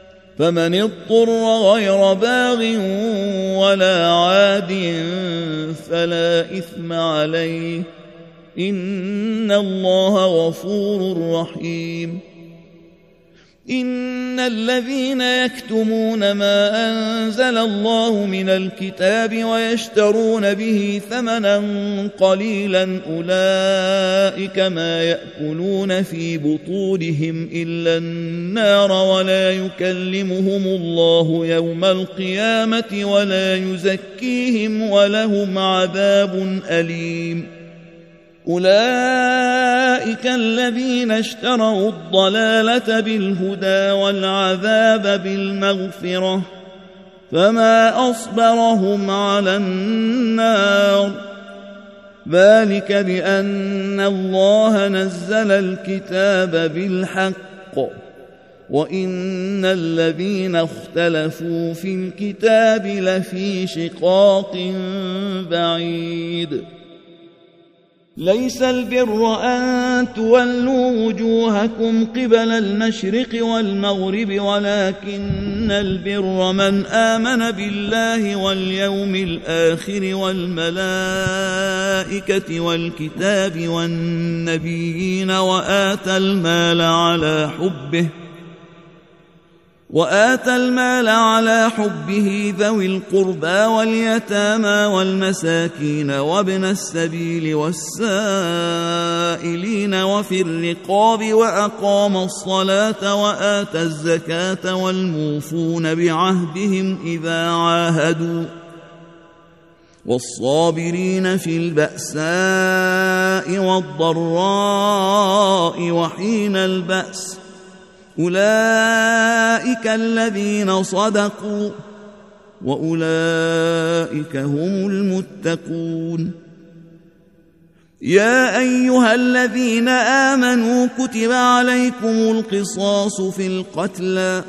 فمن اضطر غير باغ ولا عاد فلا إثم عليه إن الله غفور رحيم. إن الذين يكتمون ما أنزل الله من الكتاب ويشترون به ثمنا قليلا أولئك ما يأكلون في بطونهم إلا النار ولا يكلمهم الله يوم القيامة ولا يزكيهم ولهم عذاب أليم. أولئك الذين اشتروا الضلالة بالهدى والعذاب بالمغفرة فما أصبرهم على النار ذلك بأن الله نزل الكتاب بالحق وإن الذين اختلفوا في الكتاب لفي شقاق بعيد. ليس البر أن تولوا وجوهكم قبل المشرق والمغرب ولكن البر من آمن بالله واليوم الآخر والملائكة والكتاب والنبيين وآتى المال على حبه ذوي القربى واليتامى والمساكين وابن السبيل والسائلين وفي الرقاب وأقام الصلاة وآتى الزكاة والموفون بعهدهم إذا عاهدوا والصابرين في البأساء والضراء وحين البأس أولئك الذين صدقوا وأولئك هم المتقون. يا أيها الذين آمنوا كتب عليكم القصاص في القتلى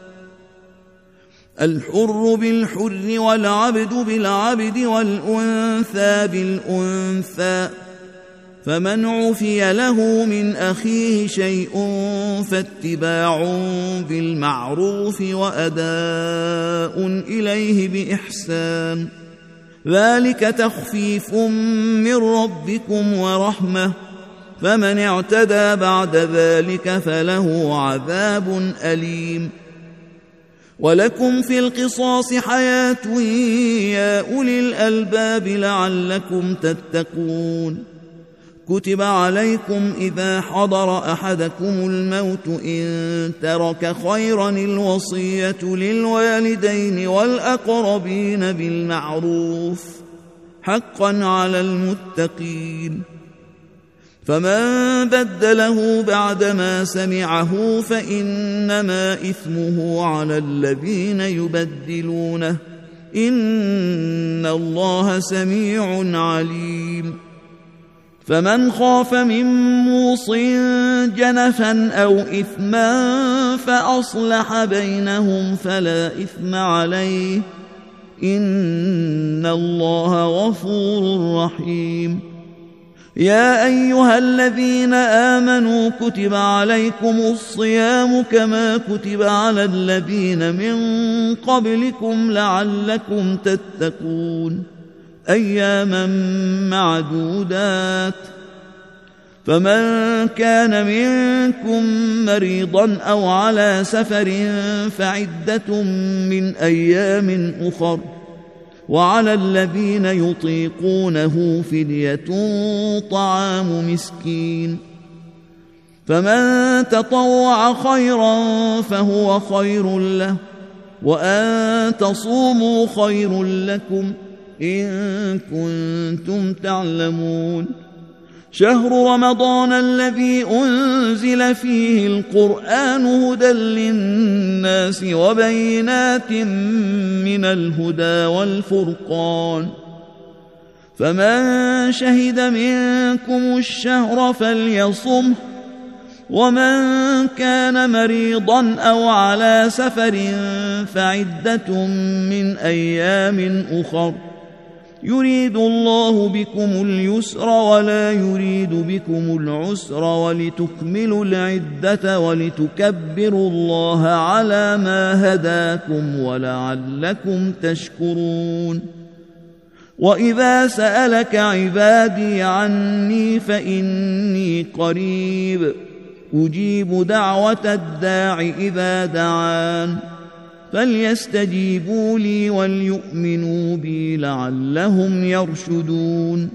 الحر بالحر والعبد بالعبد والأنثى بالأنثى فمن عفي له من أخيه شيء فاتباع بالمعروف وأداء إليه بإحسان ذلك تخفيف من ربكم ورحمة فمن اعتدى بعد ذلك فله عذاب أليم. ولكم في القصاص حياة يا أولي الألباب لعلكم تتقون. كتب عليكم إذا حضر أحدكم الموت إن ترك خيرا الوصية للوالدين والأقربين بالمعروف حقا على المتقين فمن بدله بعدما سمعه فإنما إثمه على الذين يبدلونه إن الله سميع عليم. فمن خاف من موص جنفا أو إثما فأصلح بينهم فلا إثم عليه إن الله غفور رحيم. يا أيها الذين آمنوا كتب عليكم الصيام كما كتب على الذين من قبلكم لعلكم تتقون أياما معدودات فمن كان منكم مريضا أو على سفر فعدة من أيام أخر وعلى الذين يطيقونه فدية طعام مسكين فمن تطوع خيرا فهو خير له وأن تصوموا خير لكم إن كنتم تعلمون. شهر رمضان الذي أنزل فيه القرآن هدى للناس وبينات من الهدى والفرقان فمن شهد منكم الشهر فليصمه ومن كان مريضا أو على سفر فعدة من أيام أخر يريد الله بكم اليسر ولا يريد بكم العسر ولتكملوا العدة ولتكبروا الله على ما هداكم ولعلكم تشكرون. وإذا سألك عبادي عني فإني قريب أجيب دعوة الداع إذا دعان فليستجيبوا لي وليؤمنوا بي لعلهم يرشدون.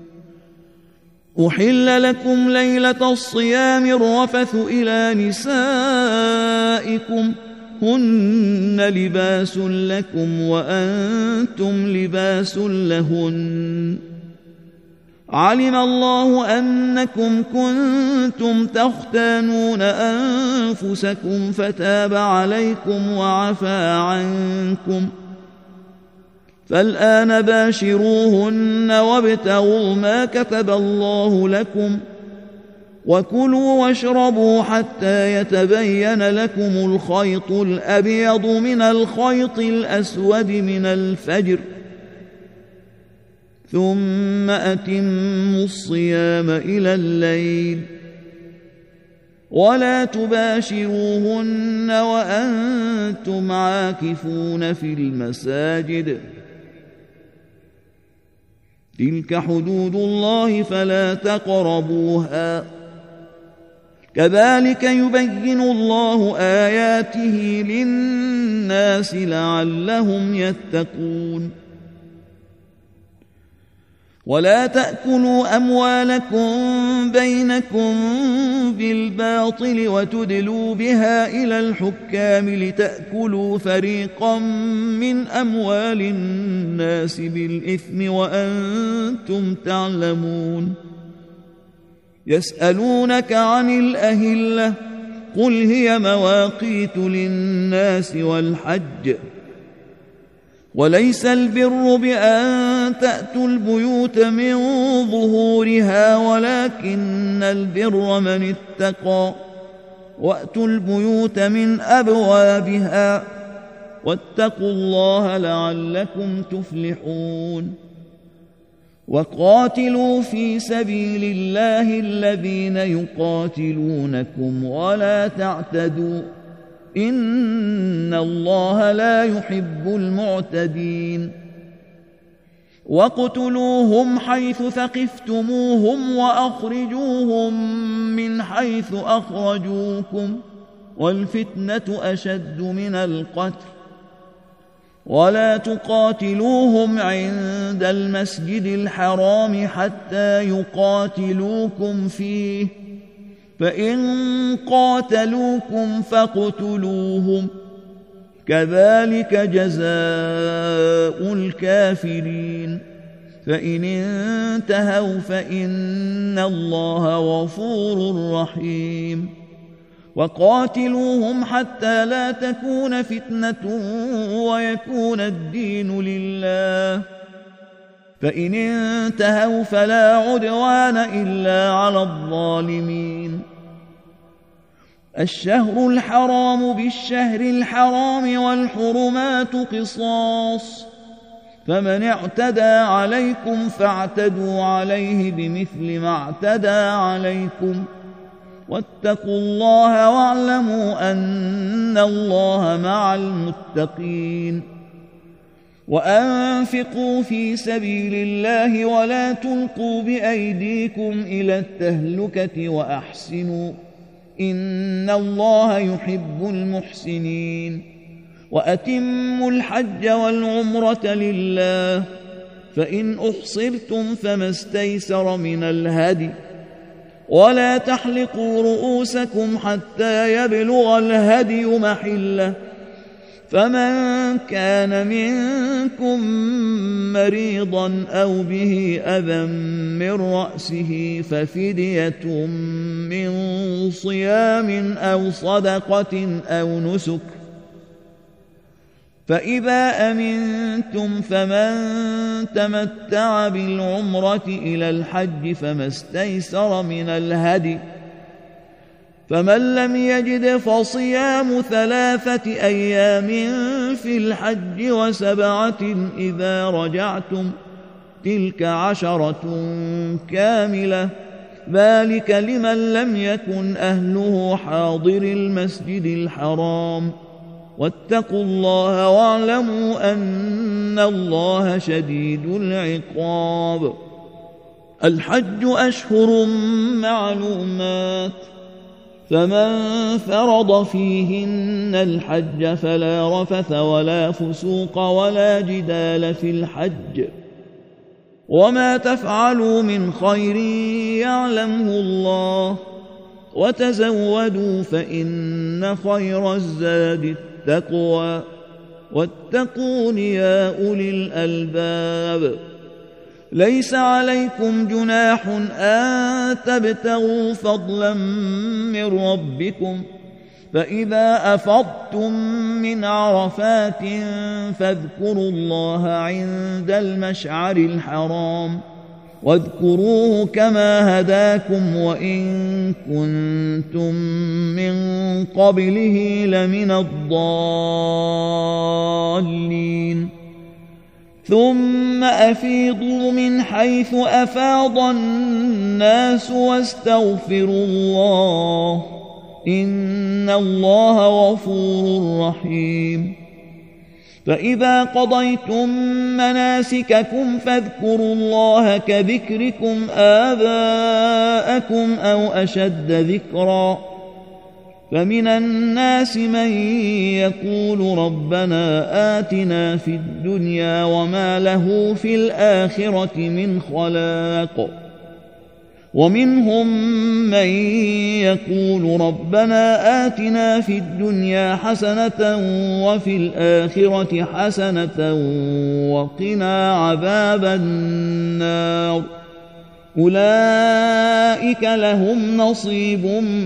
أحل لكم ليلة الصيام الرفث إلى نسائكم هن لباس لكم وأنتم لباس لهن علم الله أنكم كنتم تختانون أنفسكم فتاب عليكم وعفى عنكم فالآن باشروهن وابتغوا ما كتب الله لكم وكلوا واشربوا حتى يتبين لكم الخيط الأبيض من الخيط الأسود من الفجر ثم أتموا الصيام إلى الليل ولا تباشروهن وأنتم عاكفون في المساجد تلك حدود الله فلا تقربوها كذلك يبين الله آياته للناس لعلهم يتقون. ولا تأكلوا أموالكم بينكم بالباطل وتدلوا بها إلى الحكام لتأكلوا فريقا من أموال الناس بالإثم وأنتم تعلمون. يسألونك عن الأهلة قل هي مواقيت للناس والحج وليس البر بأن تأتوا البيوت من ظهورها ولكن البر من اتقى وأتوا البيوت من أبوابها واتقوا الله لعلكم تفلحون. وقاتلوا في سبيل الله الذين يقاتلونكم ولا تعتدوا إن الله لا يحب المعتدين. واقتلوهم حيث ثقفتموهم وأخرجوهم من حيث أخرجوكم والفتنة أشد من القتل ولا تقاتلوهم عند المسجد الحرام حتى يقاتلوكم فيه فإن قاتلوكم فاقتلوهم كذلك جزاء الكافرين فإن انتهوا فإن الله غفور رحيم. وقاتلوهم حتى لا تكون فتنة ويكون الدين لله فإن انتهوا فلا عدوان إلا على الظالمين. الشهر الحرام بالشهر الحرام والحرمات قصاص فمن اعتدى عليكم فاعتدوا عليه بمثل ما اعتدى عليكم واتقوا الله واعلموا أن الله مع المتقين. وأنفقوا في سبيل الله ولا تلقوا بأيديكم إلى التهلكة وأحسنوا إن الله يحب المحسنين. وأتموا الحج والعمرة لله فإن أحصرتم فما استيسر من الهدي ولا تحلقوا رؤوسكم حتى يبلغ الهدي محله فمن كان منكم مريضا أو به أذى من رأسه ففدية من صيام أو صدقة أو نسك فإذا أمنتم فمن تمتع بالعمرة إلى الحج فما استيسر من الهدي فمن لم يجد فصيام 3 أيام في الحج و7 إذا رجعتم تلك 10 كاملة ذلك لمن لم يكن أهله حاضر المسجد الحرام واتقوا الله واعلموا أن الله شديد العقاب. الحج أشهر معلومات، فمن فرض فيهن الحج فلا رفث ولا فسوق ولا جدال في الحج، وما تفعلوا من خير يعلمه الله، وتزودوا فإن خير الزاد التقوى، واتقون يا أولي الألباب. ليس عليكم جناح أن تبتغوا فضلا من ربكم، فإذا أفضتم من عرفات فاذكروا الله عند المشعر الحرام، واذكروه كما هداكم وإن كنتم من قبله لمن الضالين. ثم أفيضوا من حيث أفاض الناس واستغفروا الله، إن الله غفور رحيم. فإذا قضيتم مناسككم فاذكروا الله كذكركم آباءكم أو أشد ذكرا، فمن الناس من يقول ربنا آتنا في الدنيا وما له في الآخرة من خلاق، ومنهم من يقول ربنا آتنا في الدنيا حسنة وفي الآخرة حسنة وقنا عذاب النار. أولئك لهم نصيب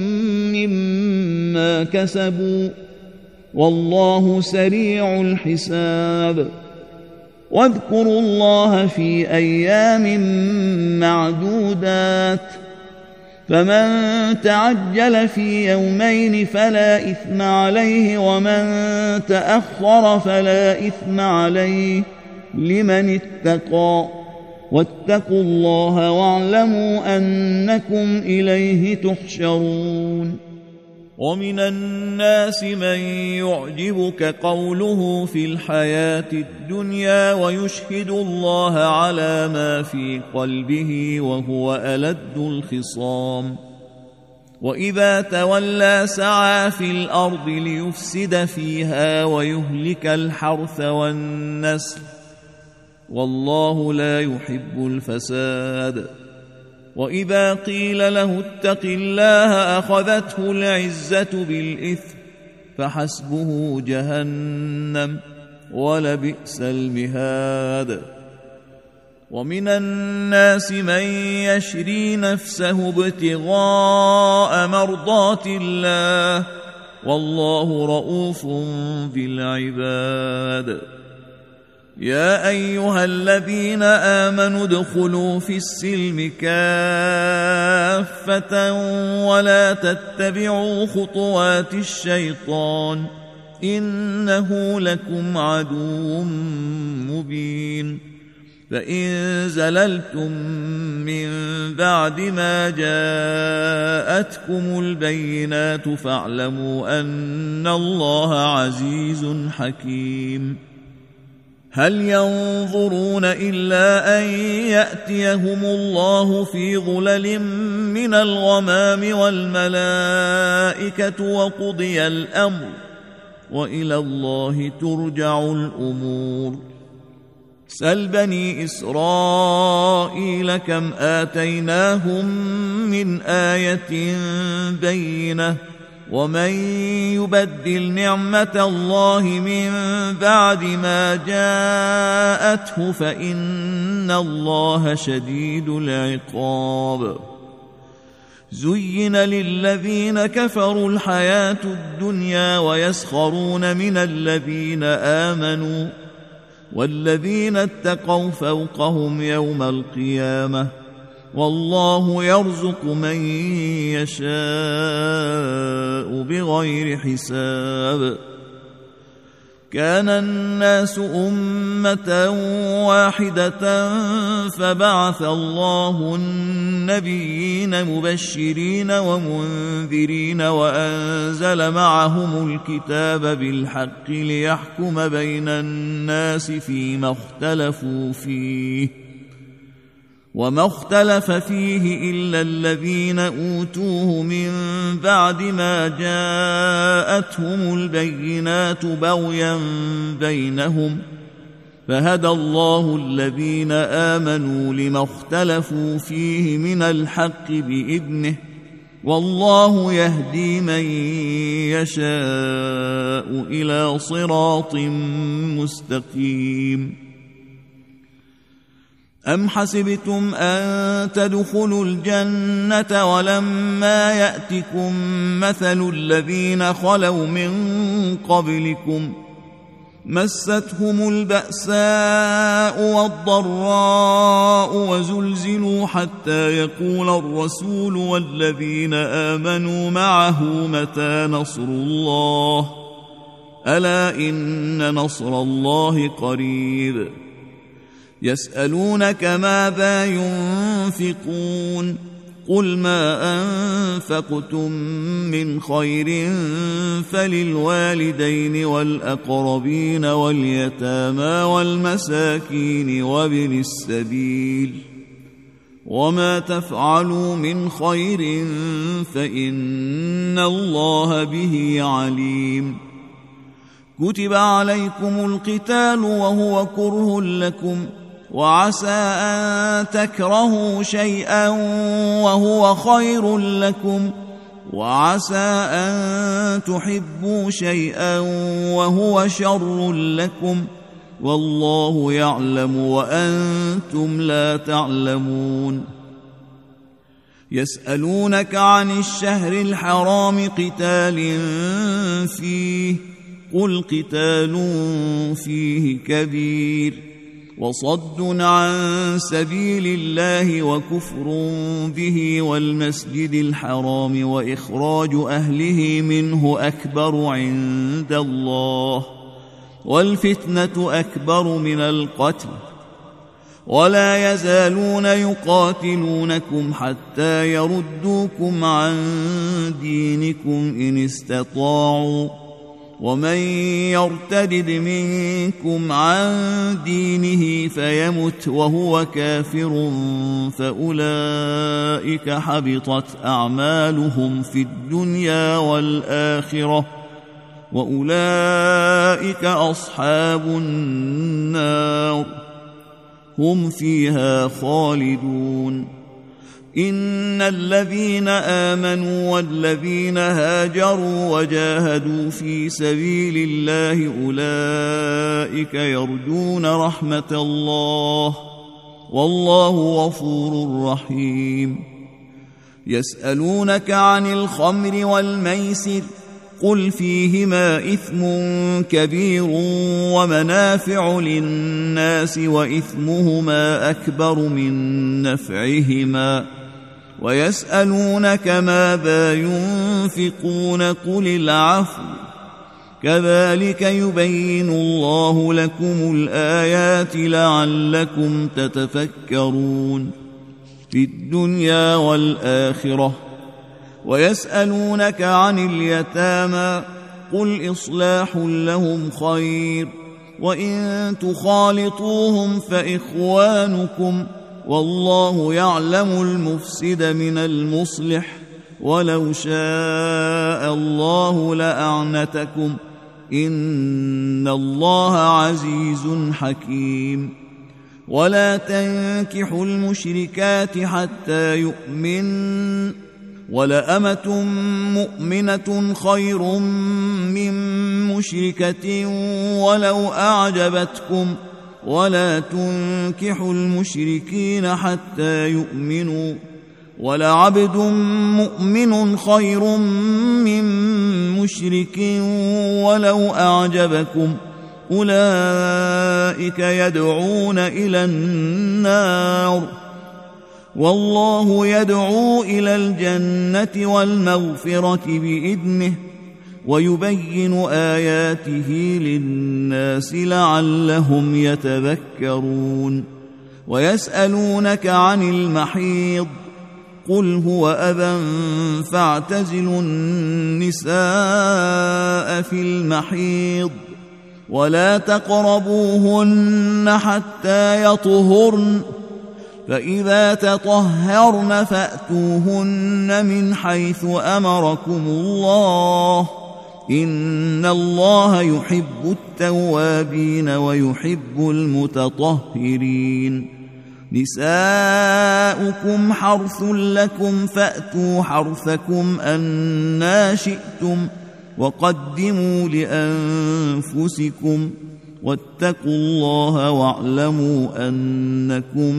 مما كسبوا، والله سريع الحساب. واذكروا الله في أيام معدودات، فمن تعجل في يومين فلا إثم عليه، ومن تأخر فلا إثم عليه لمن اتقى، واتقوا الله واعلموا أنكم إليه تحشرون. ومن الناس من يعجبك قوله في الحياة الدنيا ويشهد الله على ما في قلبه وهو ألد الخصام، وإذا تولى سعى في الأرض ليفسد فيها ويهلك الحرث والنسل، والله لا يحب الفساد. وإذا قيل له اتق الله أخذته العزة بالإثم، فحسبه جهنم ولبئس المهاد. ومن الناس من يشري نفسه ابتغاء مرضات الله، والله رؤوف بالعباد. يا أيها الذين آمنوا ادخلوا في السلم كافة ولا تتبعوا خطوات الشيطان، إنه لكم عدو مبين. فإن زللتم من بعد ما جاءتكم البينات فاعلموا أن الله عزيز حكيم. هل ينظرون إلا أن يأتيهم الله في ظلل من الغمام والملائكة وقضي الأمر، وإلى الله ترجع الأمور. سل بني إسرائيل كم آتيناهم من آية بينة، ومن يبدل نعمة الله من بعد ما جاءته فإن الله شديد العقاب. زين للذين كفروا الحياة الدنيا ويسخرون من الذين آمنوا، والذين اتقوا فوقهم يوم القيامة، والله يرزق من يشاء بغير حساب. كان الناس أمة واحدة فبعث الله النبيين مبشرين ومنذرين وأنزل معهم الكتاب بالحق ليحكم بين الناس فيما اختلفوا فيه وما اختلف فيه إلا الذين أوتوه من بعد ما جاءتهم البينات بغيا بينهم فهدى الله الذين آمنوا لما اختلفوا فيه من الحق بإذنه والله يهدي من يشاء إلى صراط مستقيم. أم حسبتم أن تدخلوا الجنة ولما يأتكم مثل الذين خلوا من قبلكم مستهم البأساء والضراء وزلزلوا حتى يقول الرسول والذين آمنوا معه متى نصر الله ألا إن نصر الله قريب. يسألونك ماذا ينفقون قل ما أنفقتم من خير فللوالدين والأقربين واليتامى والمساكين وابن السبيل وما تفعلوا من خير فإن الله به عليم. كتب عليكم القتال وهو كره لكم وعسى أن تكرهوا شيئا وهو خير لكم وعسى أن تحبوا شيئا وهو شر لكم والله يعلم وأنتم لا تعلمون. يسألونك عن الشهر الحرام قتال فيه قل قتال فيه كبير وصد عن سبيل الله وكفر به والمسجد الحرام وإخراج أهله منه أكبر عند الله والفتنة أكبر من القتل ولا يزالون يقاتلونكم حتى يردوكم عن دينكم إن استطاعوا ومن يرتدد منكم عن دينه فيمت وهو كافر فأولئك حبطت أعمالهم في الدنيا والآخرة وأولئك أصحاب النار هم فيها خالدون. إن الذين آمنوا والذين هاجروا وجاهدوا في سبيل الله أولئك يرجون رحمة الله والله غفور رحيم. يسألونك عن الخمر والميسر قل فيهما إثم كبير ومنافع للناس وإثمهما أكبر من نفعهما ويسألونك ماذا ينفقون قل العفو كذلك يبين الله لكم الآيات لعلكم تتفكرون في الدنيا والآخرة. ويسألونك عن اليتامى قل إصلاح لهم خير وإن تخالطوهم فإخوانكم والله يعلم المفسد من المصلح ولو شاء الله لأعنتكم إن الله عزيز حكيم. ولا تنكحوا المشركات حتى يؤمن ولأمة مؤمنة خير من مشركة ولو أعجبتكم ولا تنكحوا المشركين حتى يؤمنوا ولعبد مؤمن خير من مشرك ولو أعجبكم أولئك يدعون إلى النار والله يدعو إلى الجنة والمغفرة بإذنه ويبين آياته للناس لعلهم يتذكرون. ويسألونك عن المحيض قل هو أذى فاعتزلوا النساء في المحيض ولا تقربوهن حتى يطهرن فإذا تطهرن فأتوهن من حيث أمركم الله إن الله يحب التوابين ويحب المتطهرين. نساؤكم حرث لكم فأتوا حرثكم أنى شئتم وقدموا لأنفسكم واتقوا الله واعلموا أنكم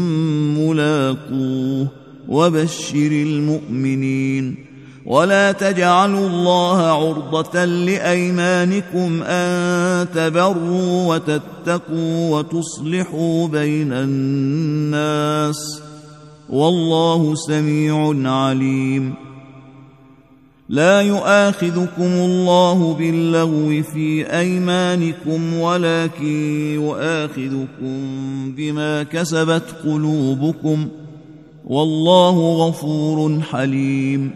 ملاقوه وبشر المؤمنين. ولا تجعلوا الله عرضة لأيمانكم أن تبروا وتتقوا وتصلحوا بين الناس والله سميع عليم. لا يؤاخذكم الله باللغو في أيمانكم ولكن يؤاخذكم بما كسبت قلوبكم والله غفور حليم.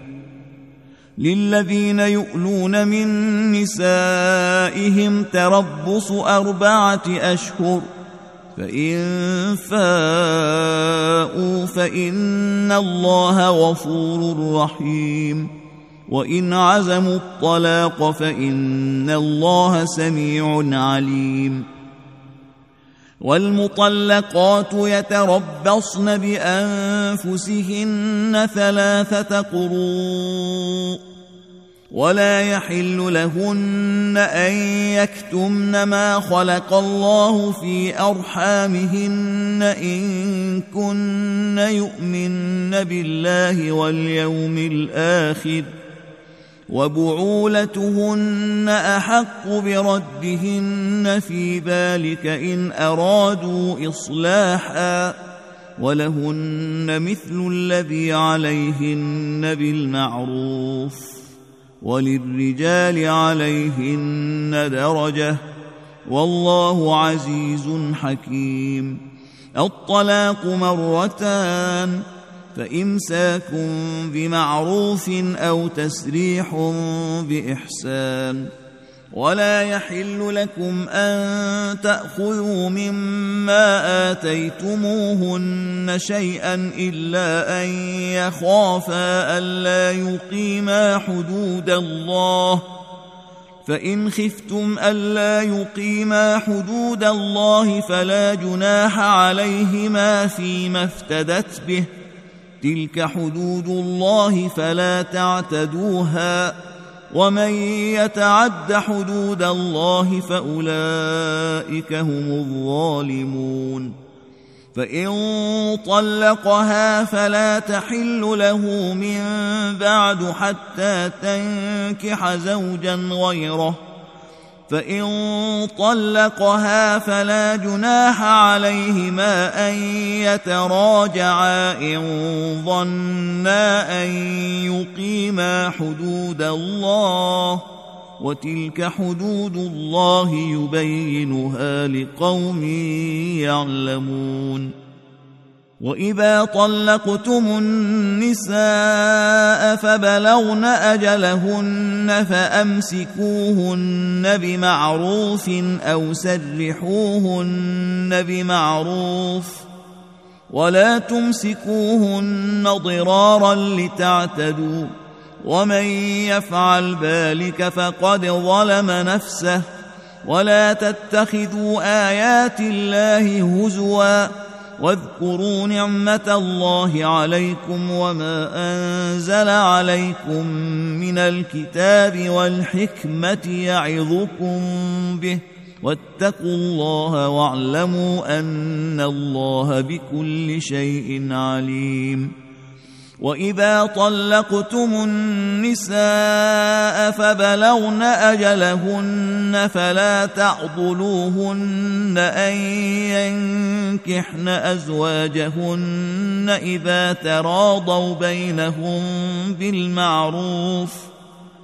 للذين يؤلون من نسائهم تربص 4 أشهر فإن فاءوا فإن الله غفور رحيم. وإن عزموا الطلاق فإن الله سميع عليم. والمطلقات يتربصن بأنفسهن 3 قروء ولا يحل لهن أن يكتمن ما خلق الله في أرحامهن إن كن يؤمن بالله واليوم الآخر وبعولتهن أحق بردهن في ذلك إن أرادوا إصلاحا ولهن مثل الذي عليهن بالمعروف وللرجال عليهن درجة والله عزيز حكيم. الطلاق 2 فإمساك بمعروف أو تسريح بإحسان. ولا يحل لكم أن تأخذوا مما آتيتموهن شيئا إلا أن يخافا ألا يقيما حدود الله فإن خفتم ألا يقيما حدود الله فلا جناح عليهما فيما افتدت به تلك حدود الله فلا تعتدوها ومن يتعد حدود الله فأولئك هم الظالمون. فإن طلقها فلا تحل له من بعد حتى تنكح زوجا غيره فإن طلقها فلا جناح عليهما أن يتراجعا إن ظنا أن يقيما حدود الله وتلك حدود الله يبينها لقوم يعلمون. وإذا طلقتم النساء فبلغن أجلهن فأمسكوهن بمعروف أو سرحوهن بمعروف ولا تمسكوهن ضرارا لتعتدوا ومن يفعل ذلك فقد ظلم نفسه. ولا تتخذوا آيات الله هزوا واذكروا نعمة الله عليكم وما أنزل عليكم من الكتاب والحكمة يعظكم به واتقوا الله واعلموا أن الله بكل شيء عليم. وإذا طلقتم النساء فبلغن أجلهن فلا تعضلوهن أن ينكحن أزواجهن إذا تراضوا بينهم بالمعروف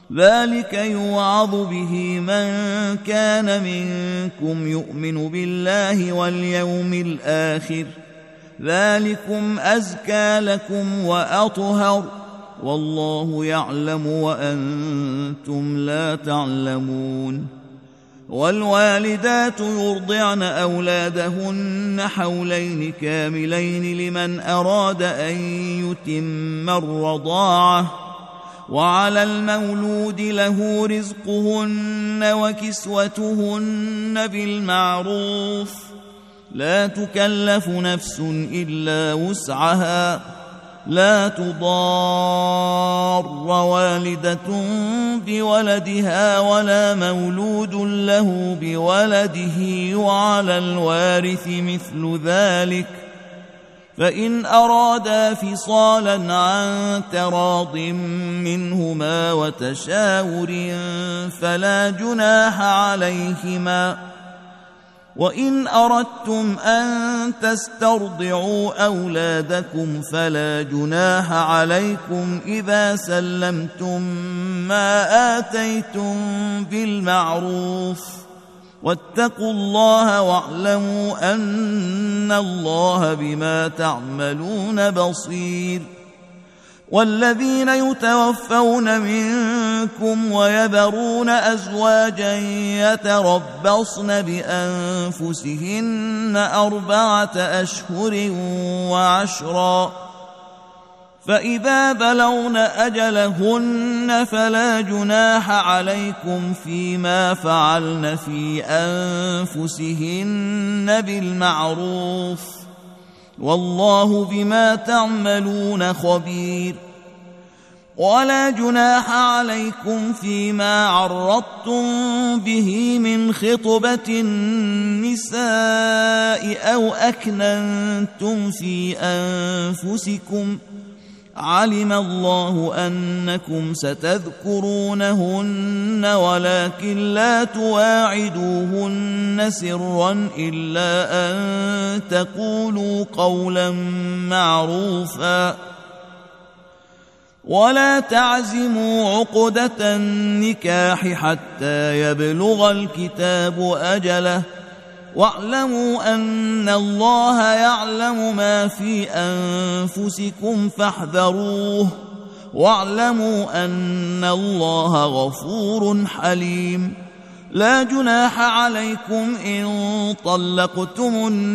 ذلك يوعظ به من كان منكم يؤمن بالله واليوم الآخر ذلكم أزكى لكم وأطهر والله يعلم وأنتم لا تعلمون والوالدات يرضعن أولادهن حولين كاملين لمن أراد أن يتم الرضاعة وعلى المولود له رزقهن وكسوتهن بالمعروف لا تكلف نفس إلا وسعها لا تضار والدة بولدها ولا مولود له بولده وعلى الوارث مثل ذلك فإن أرادا فصالا عن تراض منهما وتشاور فلا جناح عليهما وإن أردتم أن تسترضعوا أولادكم فلا جناح عليكم إذا سلمتم ما آتيتم بالمعروف واتقوا الله واعلموا أن الله بما تعملون بصير والذين يتوفون منكم ويذرون أزواجا يتربصن بأنفسهن 4 أشهر وعشرا فإذا بلغن أجلهن فلا جناح عليكم فيما فعلن في أنفسهن بالمعروف والله بما تعملون خبير ولا جناح عليكم فيما عرضتم به من خطبة النساء أو أكننتم في أنفسكم علم الله أنكم ستذكرونهن ولكن لا تواعدوهن سرا إلا أن تقولوا قولا معروفا ولا تعزموا عقدة النكاح حتى يبلغ الكتاب أجله واعلموا أن الله يعلم ما في أنفسكم فاحذروه واعلموا أن الله غفور حليم لا جناح عليكم إن طلقتم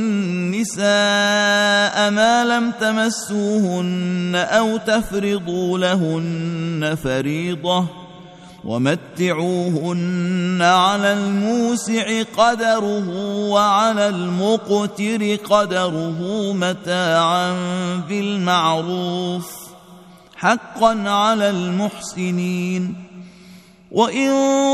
النساء ما لم تمسوهن أو تفرضوا لهن فريضة ومتعوهن على الموسع قدره وعلى المقتر قدره متاعا بالمعروف حقا على المحسنين وإن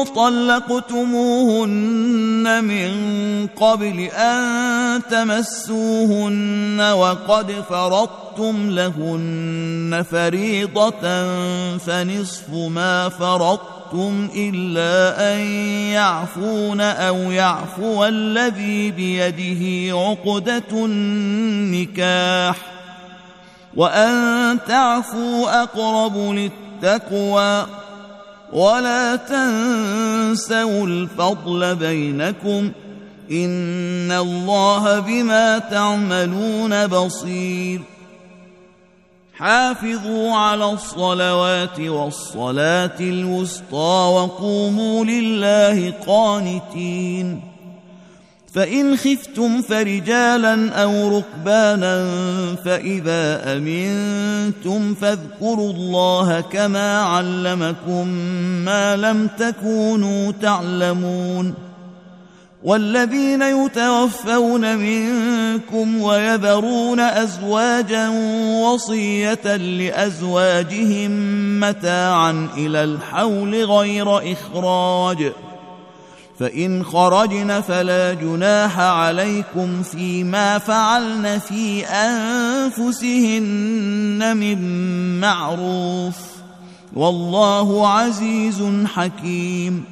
طلقتموهن من قبل أن تمسوهن وقد فرضتم لهن فريضة فنصف ما فرضتم إلا أن يعفون أو يعفو الذي بيده عقدة النكاح وأن تعفوا أقرب للتقوى ولا تنسوا الفضل بينكم إن الله بما تعملون بصير حافظوا على الصلوات والصلاة الوسطى وقوموا لله قانتين فإن خفتم فرجالا أو ركبانا فإذا أمنتم فاذكروا الله كما علمكم ما لم تكونوا تعلمون والذين يتوفون منكم ويذرون أزواجا وصية لأزواجهم متاعا إلى الحول غير إخراج فإن خرجن فلا جناح عليكم فيما فعلن في أنفسهن من معروف والله عزيز حكيم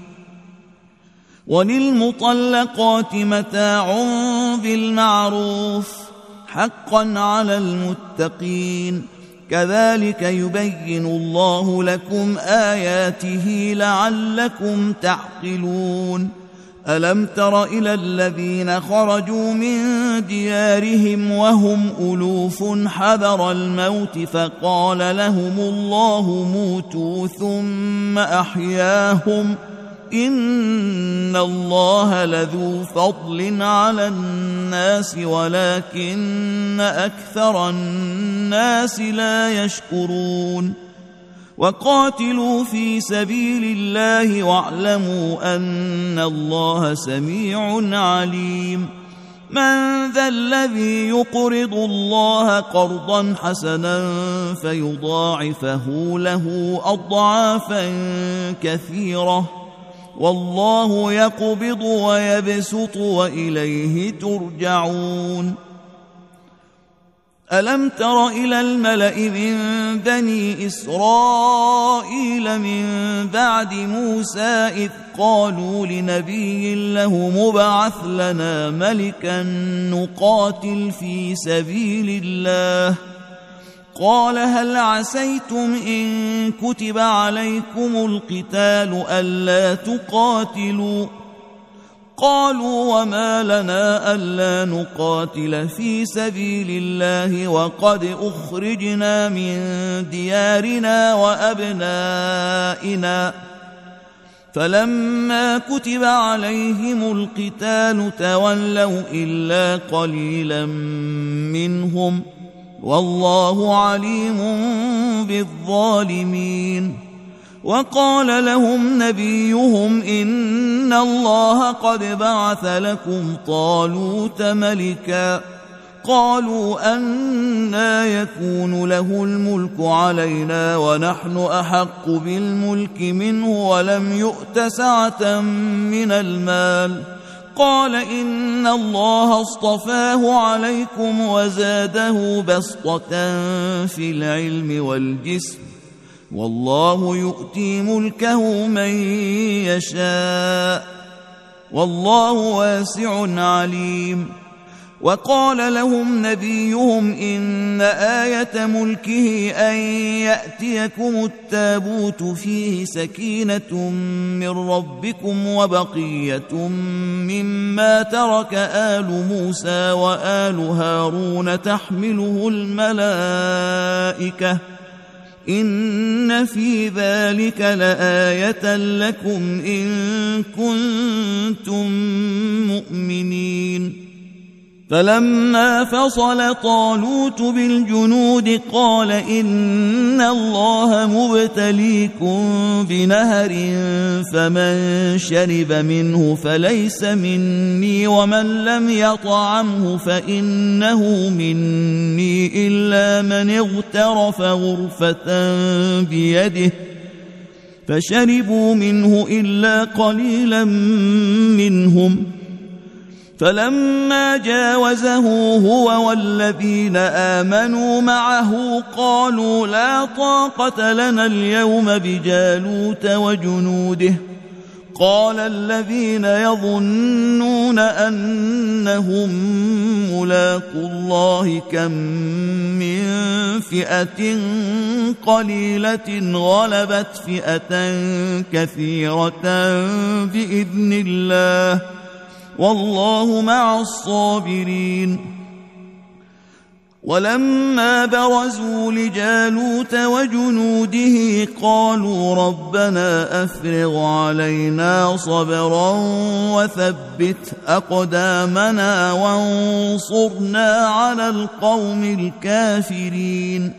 وللمطلقات متاع بالمعروف حقا على المتقين كذلك يبين الله لكم آياته لعلكم تعقلون ألم تر إلى الذين خرجوا من ديارهم وهم ألوف حذر الموت فقال لهم الله موتوا ثم أحياهم إن الله لذو فضل على الناس ولكن أكثر الناس لا يشكرون وقاتلوا في سبيل الله واعلموا أن الله سميع عليم من ذا الذي يقرض الله قرضا حسنا فيضاعفه له أضعافا كثيرة والله يقبض ويبسط وإليه ترجعون ألم تر إلى الملأ من بني إسرائيل من بعد موسى إذ قالوا لنبي له مبعث لنا ملكا نقاتل في سبيل الله قال هل عسيتم إن كتب عليكم القتال ألا تقاتلوا قالوا وما لنا ألا نقاتل في سبيل الله وقد أخرجنا من ديارنا وأبنائنا فلما كتب عليهم القتال تولوا إلا قليلا منهم والله عليم بالظالمين وقال لهم نبيهم إن الله قد بعث لكم طالوت ملكا قالوا أنى يكون له الملك علينا ونحن أحق بالملك منه ولم يؤت سعة من المال قال إن الله اصطفاه عليكم وزاده بسطة في العلم والجسم والله يؤتي ملكه من يشاء والله واسع عليم وقال لهم نبيهم إن آية ملكه أن يأتيكم التابوت فيه سكينة من ربكم وبقية مما ترك آل موسى وآل هارون تحمله الملائكة إن في ذلك لآية لكم إن كنتم مؤمنين فلما فصل طالوت بالجنود قال إن الله مبتليكم بنهر فمن شرب منه فليس مني ومن لم يطعمه فإنه مني إلا من اغترف غرفة بيده فشربوا منه إلا قليلا منهم فلما جاوزه هو والذين آمنوا معه قالوا لا طاقة لنا اليوم بجالوت وجنوده قال الذين يظنون أنهم ملاقو الله كم من فئة قليلة غلبت فئة كثيرة بإذن الله والله مع الصابرين ولما برزوا لجالوت وجنوده قالوا ربنا أفرغ علينا صبرا وثبت أقدامنا وانصرنا على القوم الكافرين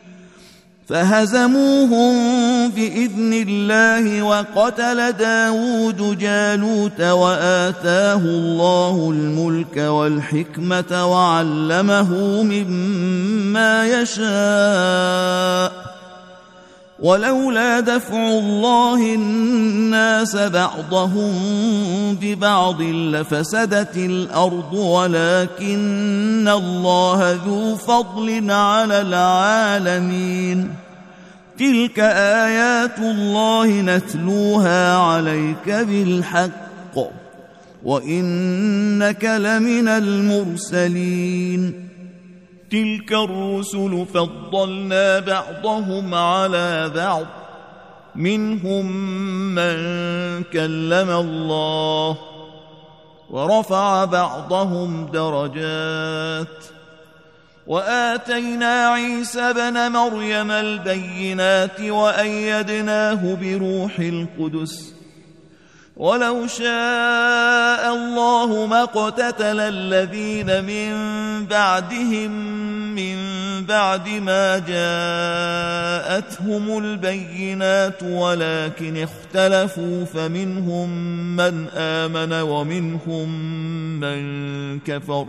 فهزموهم بإذن الله وقتل داود جالوت وآتاه الله الملك والحكمة وعلمه مما يشاء ولولا دفع الله الناس بعضهم ببعض لفسدت الأرض ولكن الله ذو فضل على العالمين تلك آيات الله نتلوها عليك بالحق وإنك لمن المرسلين تلك الرسل فضلنا بعضهم على بعض منهم من كلم الله ورفع بعضهم درجات وآتينا عيسى ابن مريم البينات وأيدناه بروح القدس ولو شاء الله ما اقتتل الذين من بعدهم من بعد ما جاءتهم البينات ولكن اختلفوا فمنهم من آمن ومنهم من كفر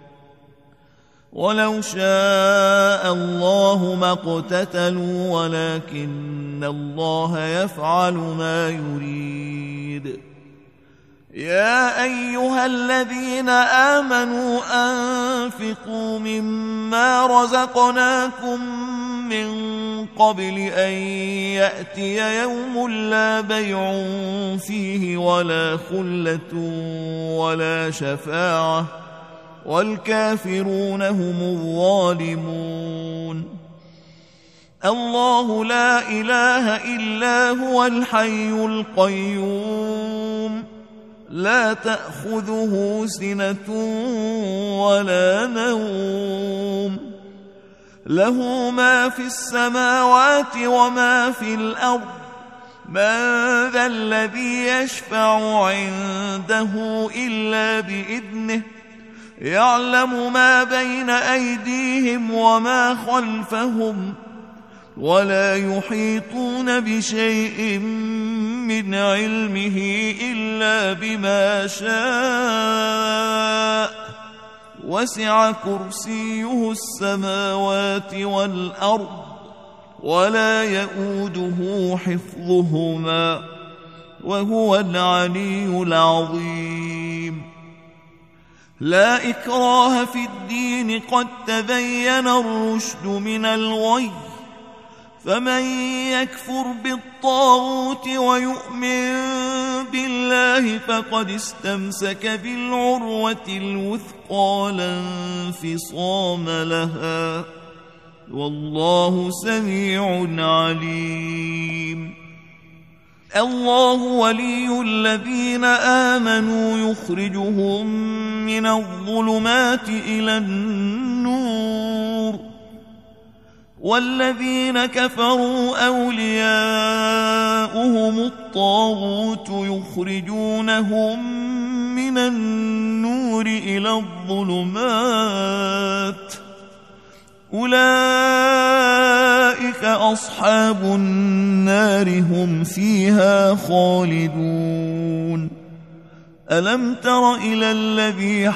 ولو شاء الله ما اقتتلوا ولكن الله يفعل ما يريد يا أيها الذين آمنوا أنفقوا مما رزقناكم من قبل أن يأتي يوم لا بيع فيه ولا خلة ولا شفاعة والكافرون هم الظالمون الله لا إله إلا هو الحي القيوم لا تأخذه سنة ولا نوم له ما في السماوات وما في الأرض من ذا الذي يشفع عنده إلا بإذنه يعلم ما بين أيديهم وما خلفهم ولا يحيطون بشيء من علمه إلا بما شاء وسع كرسيه السماوات والأرض ولا يؤوده حفظهما وهو العلي العظيم لا إكراه في الدين قد تبين الرشد من الغي فمن يكفر بالطاغوت ويؤمن بالله فقد استمسك بالعروة الوثقى لا انفصام لها والله سميع عليم الله ولي الذين آمنوا يخرجهم من الظلمات إلى النور والذين كفروا أولياؤهم الطاغوت يخرجونهم من النور إلى الظلمات أولئك أصحاب النار هم فيها خالدون ألم تر إلى الذي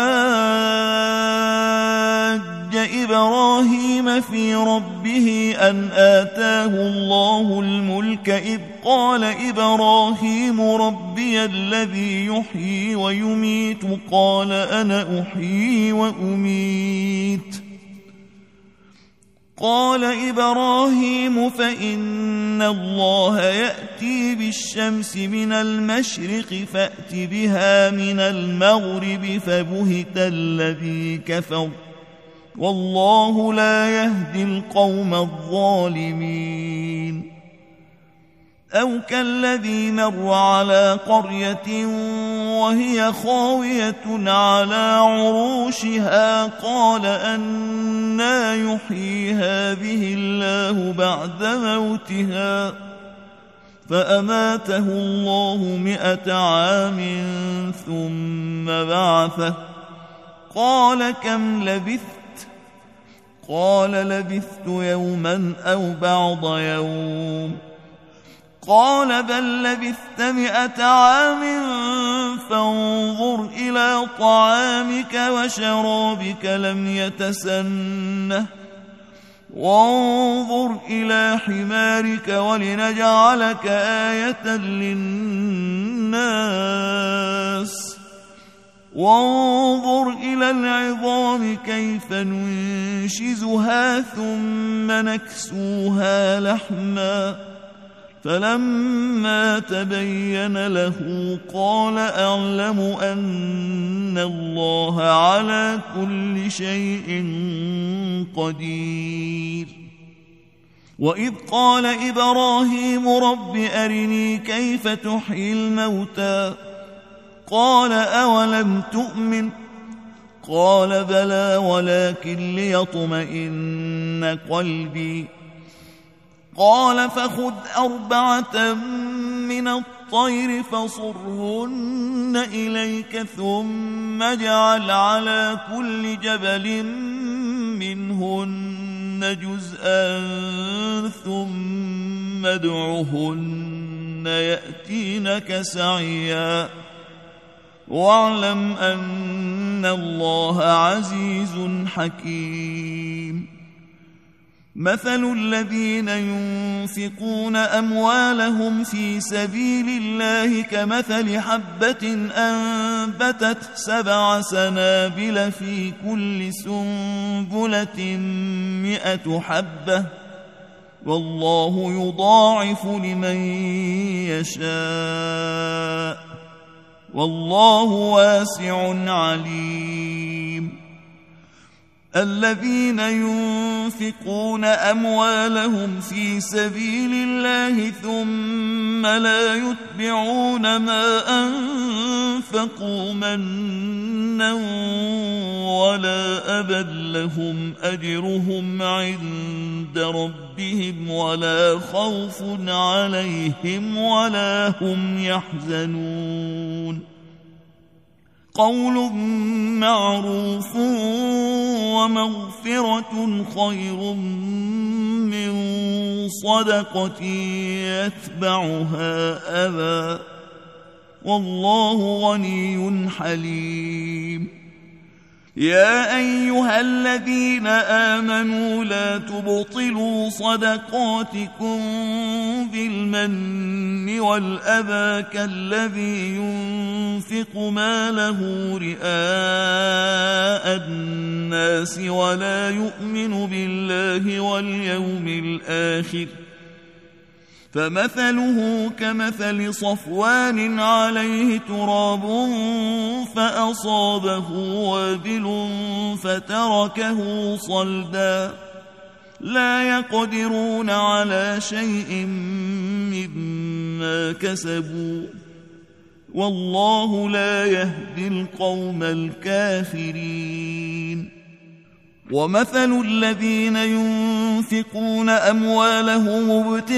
حاج إبراهيم في ربه أن آتاه الله الملك إذ قال إبراهيم ربي الذي يحيي ويميت قال أنا أحيي وأميت قال إبراهيم فإن الله يأتي بالشمس من المشرق فأت بها من المغرب فبهت الذي كفر والله لا يهدي القوم الظالمين أو كالذي مر على قرية وهي خاوية على عروشها قال أنى يحيي هذه الله بعد موتها فأماته الله 100 عام ثم بعثه قال كم لبثت قال لبثت يوما أو بعض يوم قال بل لبثت 100 عام فانظر إلى طعامك وشرابك لم يتسنه وانظر إلى حمارك ولنجعلك آية للناس وانظر إلى العظام كيف ننشزها ثم نكسوها لحما فلما تبين له قال أعلم أن الله على كل شيء قدير. وإذ قال إبراهيم رب أرني كيف تحيي الموتى قال أولم تؤمن قال بلى ولكن ليطمئن قلبي قال فخذ 4 من الطير فصرهن إليك ثم اجعل على كل جبل منهن جزءا ثم ادعهن يأتينك سعيا واعلم أن الله عزيز حكيم. مثل الذين ينفقون أموالهم في سبيل الله كمثل حبة أنبتت 7 سنابل في كل سنبلة 100 حبة والله يضاعف لمن يشاء والله واسع عليم. الذين ينفقون أموالهم في سبيل الله ثم لا يتبعون ما أنفقوا منا ولا أبا لهم أجرهم عند ربهم ولا خوف عليهم ولا هم يحزنون. قول معروف ومغفرة خير من صدقة يتبعها أذى والله غني حليم. يا أيها الذين آمنوا لا تبطلوا صدقاتكم بالمن والأذى كالذي ينفق ماله رئاء الناس ولا يؤمن بالله واليوم الآخر فمثله كمثل صفوان عليه تراب فأصابه وابل فتركه صلدا لا يقدرون على شيء مما كسبوا والله لا يهدي القوم الكافرين. ومثل الذين ينفقون أموالهم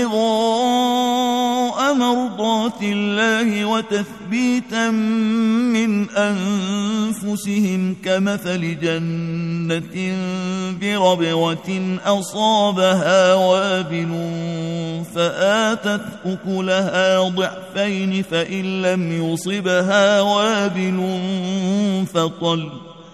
ابتغاء مرضات الله وتثبيتا من أنفسهم كمثل جنة بربوة أصابها وابل فآتت أكلها ضعفين فإن لم يصبها وابل فطل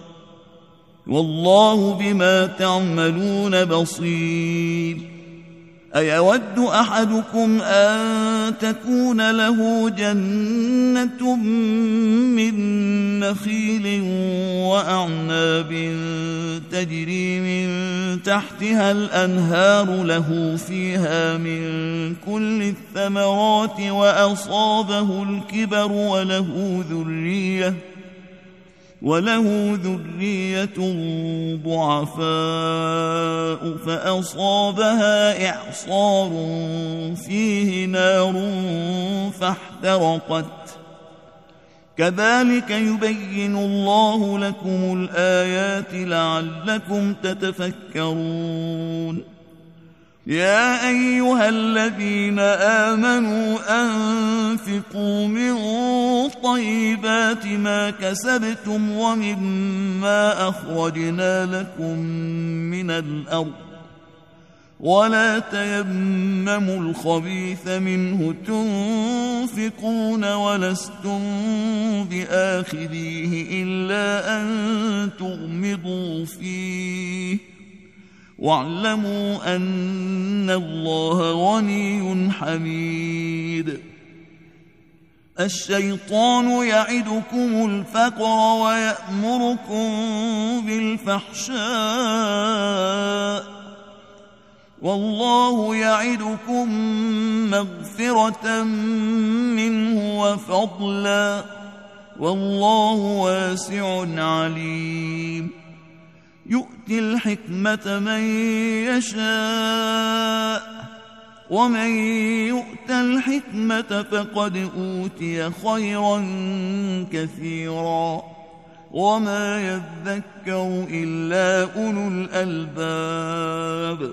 والله بما تعملون بصير. أيود أحدكم أن تكون له جنة من نخيل وأعناب تجري من تحتها الأنهار له فيها من كل الثمرات وأصابه الكبر وله ذرية ضعفاء فأصابها إعصار فيه نار فاحترقت كذلك يبين الله لكم الآيات لعلكم تتفكرون. يا أيها الذين آمنوا أنفقوا من طيبات ما كسبتم ومما أخرجنا لكم من الأرض ولا تيمموا الخبيث منه تنفقون ولستم بآخذيه إلا أن تغمضوا فيه واعلموا أن الله غني حميد. الشيطان يعدكم الفقر ويأمركم بالفحشاء والله يعدكم مغفرة منه وفضلا والله واسع عليم يؤتي الحكمة من يشاء ومن يؤت الحكمة فقد أوتي خيرا كثيرا وما يذكر إلا أولو الألباب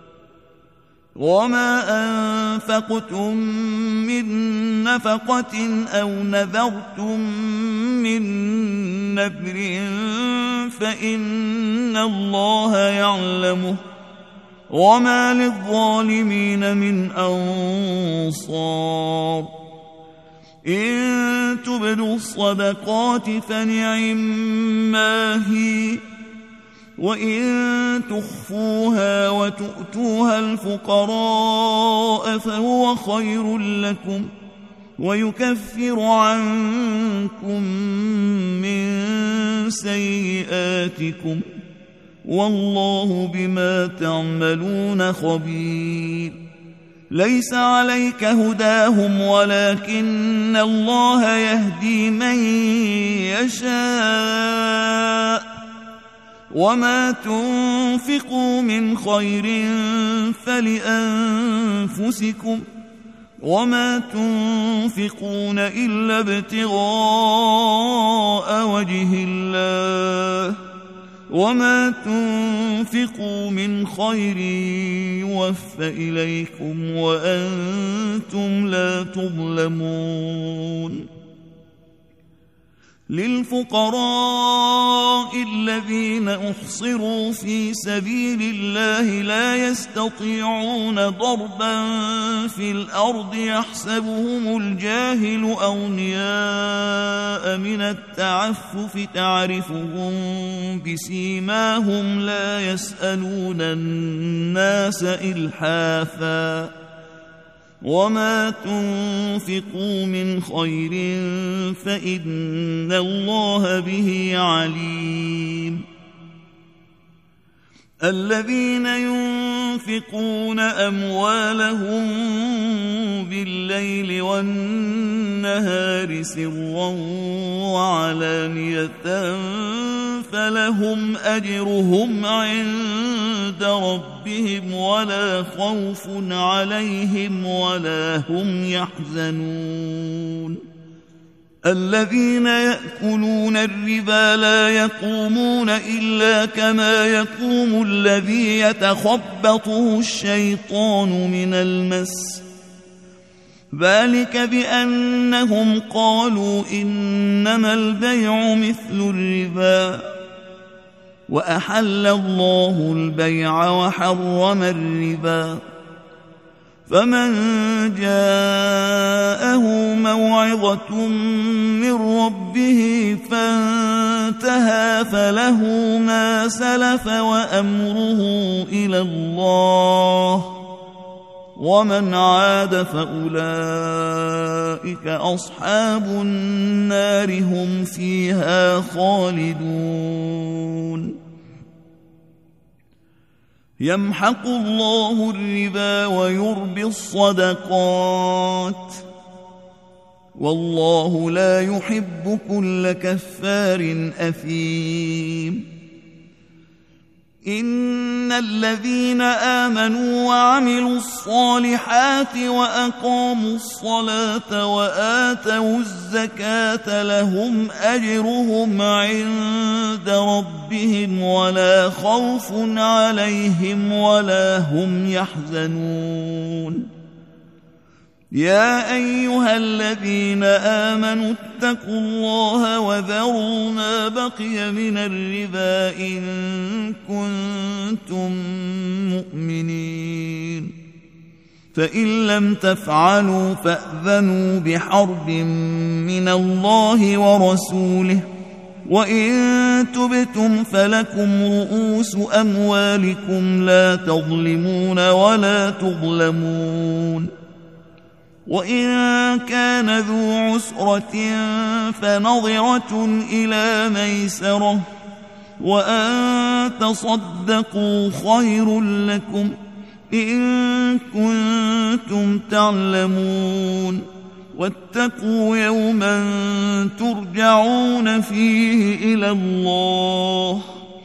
وما أنفقتم من نفقة أو نذرتم من نذر فإن الله يعلمه وما للظالمين من أنصار إن تبدوا الصدقات فنعما هي وإن تخفوها وتؤتوها الفقراء فهو خير لكم ويكفر عنكم من سيئاتكم والله بما تعملون خبير ليس عليك هداهم ولكن الله يهدي من يشاء وما تنفقوا من خير فلأنفسكم وما تنفقون إلا ابتغاء وجه الله وما تنفقوا من خير يوفى إليكم وأنتم لا تظلمون للفقراء الذين أحصروا في سبيل الله لا يستطيعون ضربا في الأرض يحسبهم الجاهل أغنياء من التعفف تعرفهم بسيماهم لا يسألون الناس إلحافا وما تنفقوا من خير فإن الله به عليم الذين ينفقون أموالهم بالليل والنهار سرا وعلانية فلهم أجرهم عند ربهم ولا خوف عليهم ولا هم يحزنون الذين يأكلون الربا لا يقومون إلا كما يقوم الذي يتخبطه الشيطان من المس ذلك بأنهم قالوا إنما البيع مثل الربا وأحل الله البيع وحرم الربا فمن جاءه موعظة من ربه فانتهى فله ما سلف وأمره إلى الله ومن عاد فأولئك أصحاب النار هم فيها خالدون يمحق الله الربا ويربي الصدقات والله لا يحب كل كفار أثيم إن الذين آمنوا وعملوا الصالحات وأقاموا الصلاة وآتوا الزكاة لهم أجرهم عند ربهم ولا خوف عليهم ولا هم يحزنون يا أيها الذين آمنوا اتقوا الله وذروا ما بقي من الربا إن كنتم مؤمنين فإن لم تفعلوا فأذنوا بحرب من الله ورسوله وإن تبتم فلكم رؤوس أموالكم لا تظلمون ولا تظلمون وإن كان ذو عسرة فنظرة إلى ميسرة وأن تصدقوا خير لكم إن كنتم تعلمون واتقوا يوما ترجعون فيه إلى الله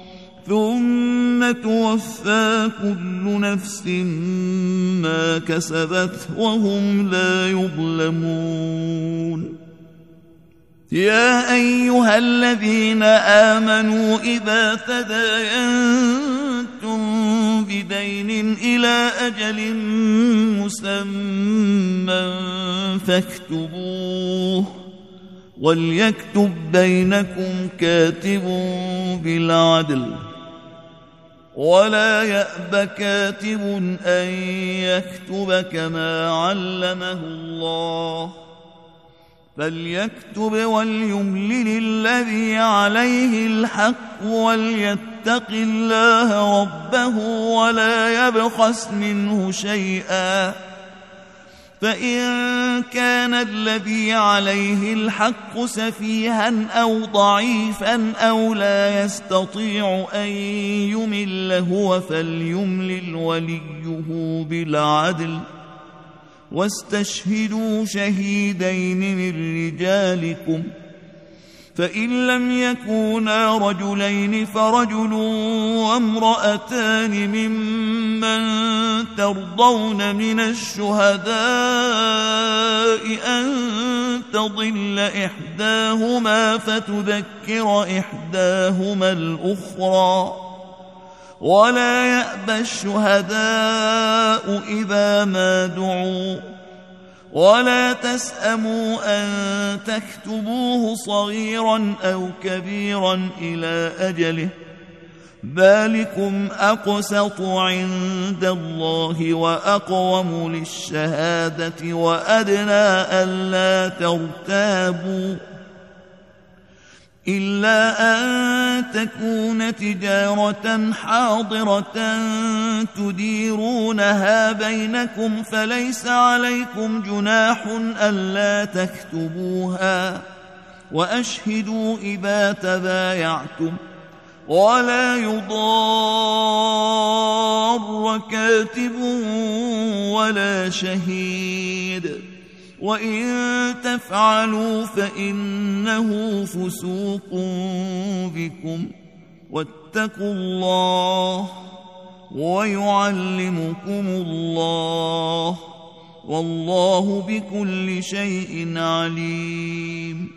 ثم توفى كل نفس ما كسبت وهم لا يظلمون يا أيها الذين آمنوا إذا تداينتم بدين إلى أجل مسمى فاكتبوه وليكتب بينكم كاتب بالعدل ولا يأب كاتب أن يكتب كما علمه الله فليكتب وليملل الذي عليه الحق وليتق الله ربه ولا يبخس منه شيئا فإن كان الذي عليه الحق سفيها أو ضعيفا أو لا يستطيع أن يمل هو فليملل وليه بالعدل واستشهدوا شهيدين من رجالكم فإن لم يكونا رجلين فرجل وامرأتان ممن ترضون من الشهداء أن تضل إحداهما فتذكر إحداهما الأخرى ولا يأبى الشهداء إذا ما دعوا ولا تسأموا أن تكتبوه صغيرا أو كبيرا إلى أجله ذلكم أقسط عند الله وأقوم للشهادة وأدنى ألا ترتابوا إلا أن تكون تجارة حاضرة تديرونها بينكم فليس عليكم جناح ألا تكتبوها وأشهدوا إذا تبايعتم ولا يضار كاتب ولا شهيد وإن تفعلوا فإنه فسوق بكم واتقوا الله ويعلمكم الله والله بكل شيء عليم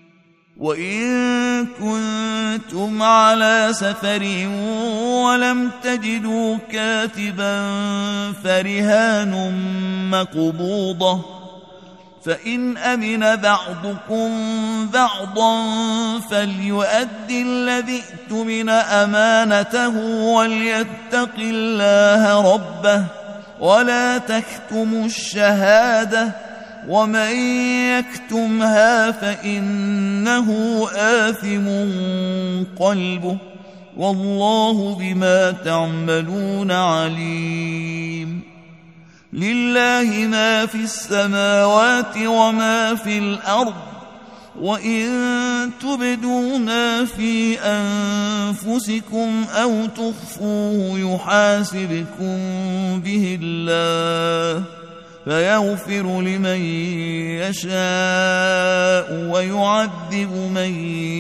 وإن كنتم على سفر ولم تجدوا كاتبا فرهان مقبوضة فإن أمن بعضكم بعضا فليؤدي الذي اؤتمن أمانته وليتق الله ربه ولا تكتموا الشهادة ومن يكتمها فإنه آثم قلبه والله بما تعملون عليم لله ما في السماوات وما في الأرض وإن تبدوا ما في أنفسكم أو تخفوه يحاسبكم به الله فيغفر لمن يشاء ويعذب من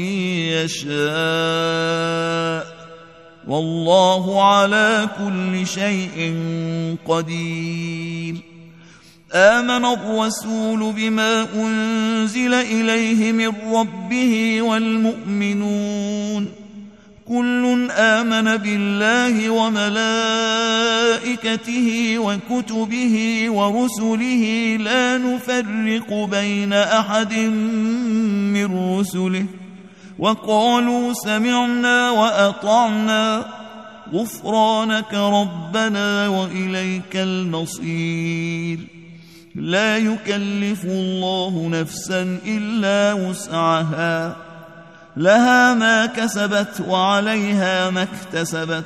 يشاء والله على كل شيء قدير آمن الرسول بما أنزل إليه من ربه والمؤمنون كل آمن بالله وملائكته وكتبه ورسله لا نفرق بين أحد من رسله وقالوا سمعنا وأطعنا غفرانك ربنا وإليك المصير لا يكلف الله نفسا إلا وسعها لها ما كسبت وعليها ما اكتسبت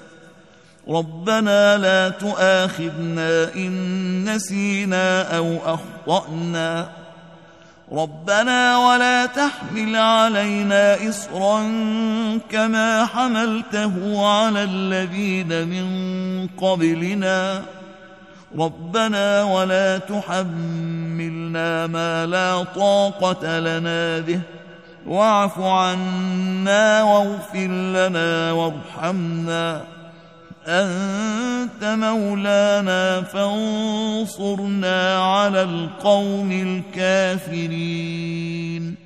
ربنا لا تؤاخذنا إن نسينا أو أخطأنا ربنا ولا تحمل علينا إصرا كما حملته على الذين من قبلنا ربنا ولا تحملنا ما لا طاقة لنا به واعف عنا واغفر لنا وارحمنا أنت مولانا فانصرنا على القوم الكافرين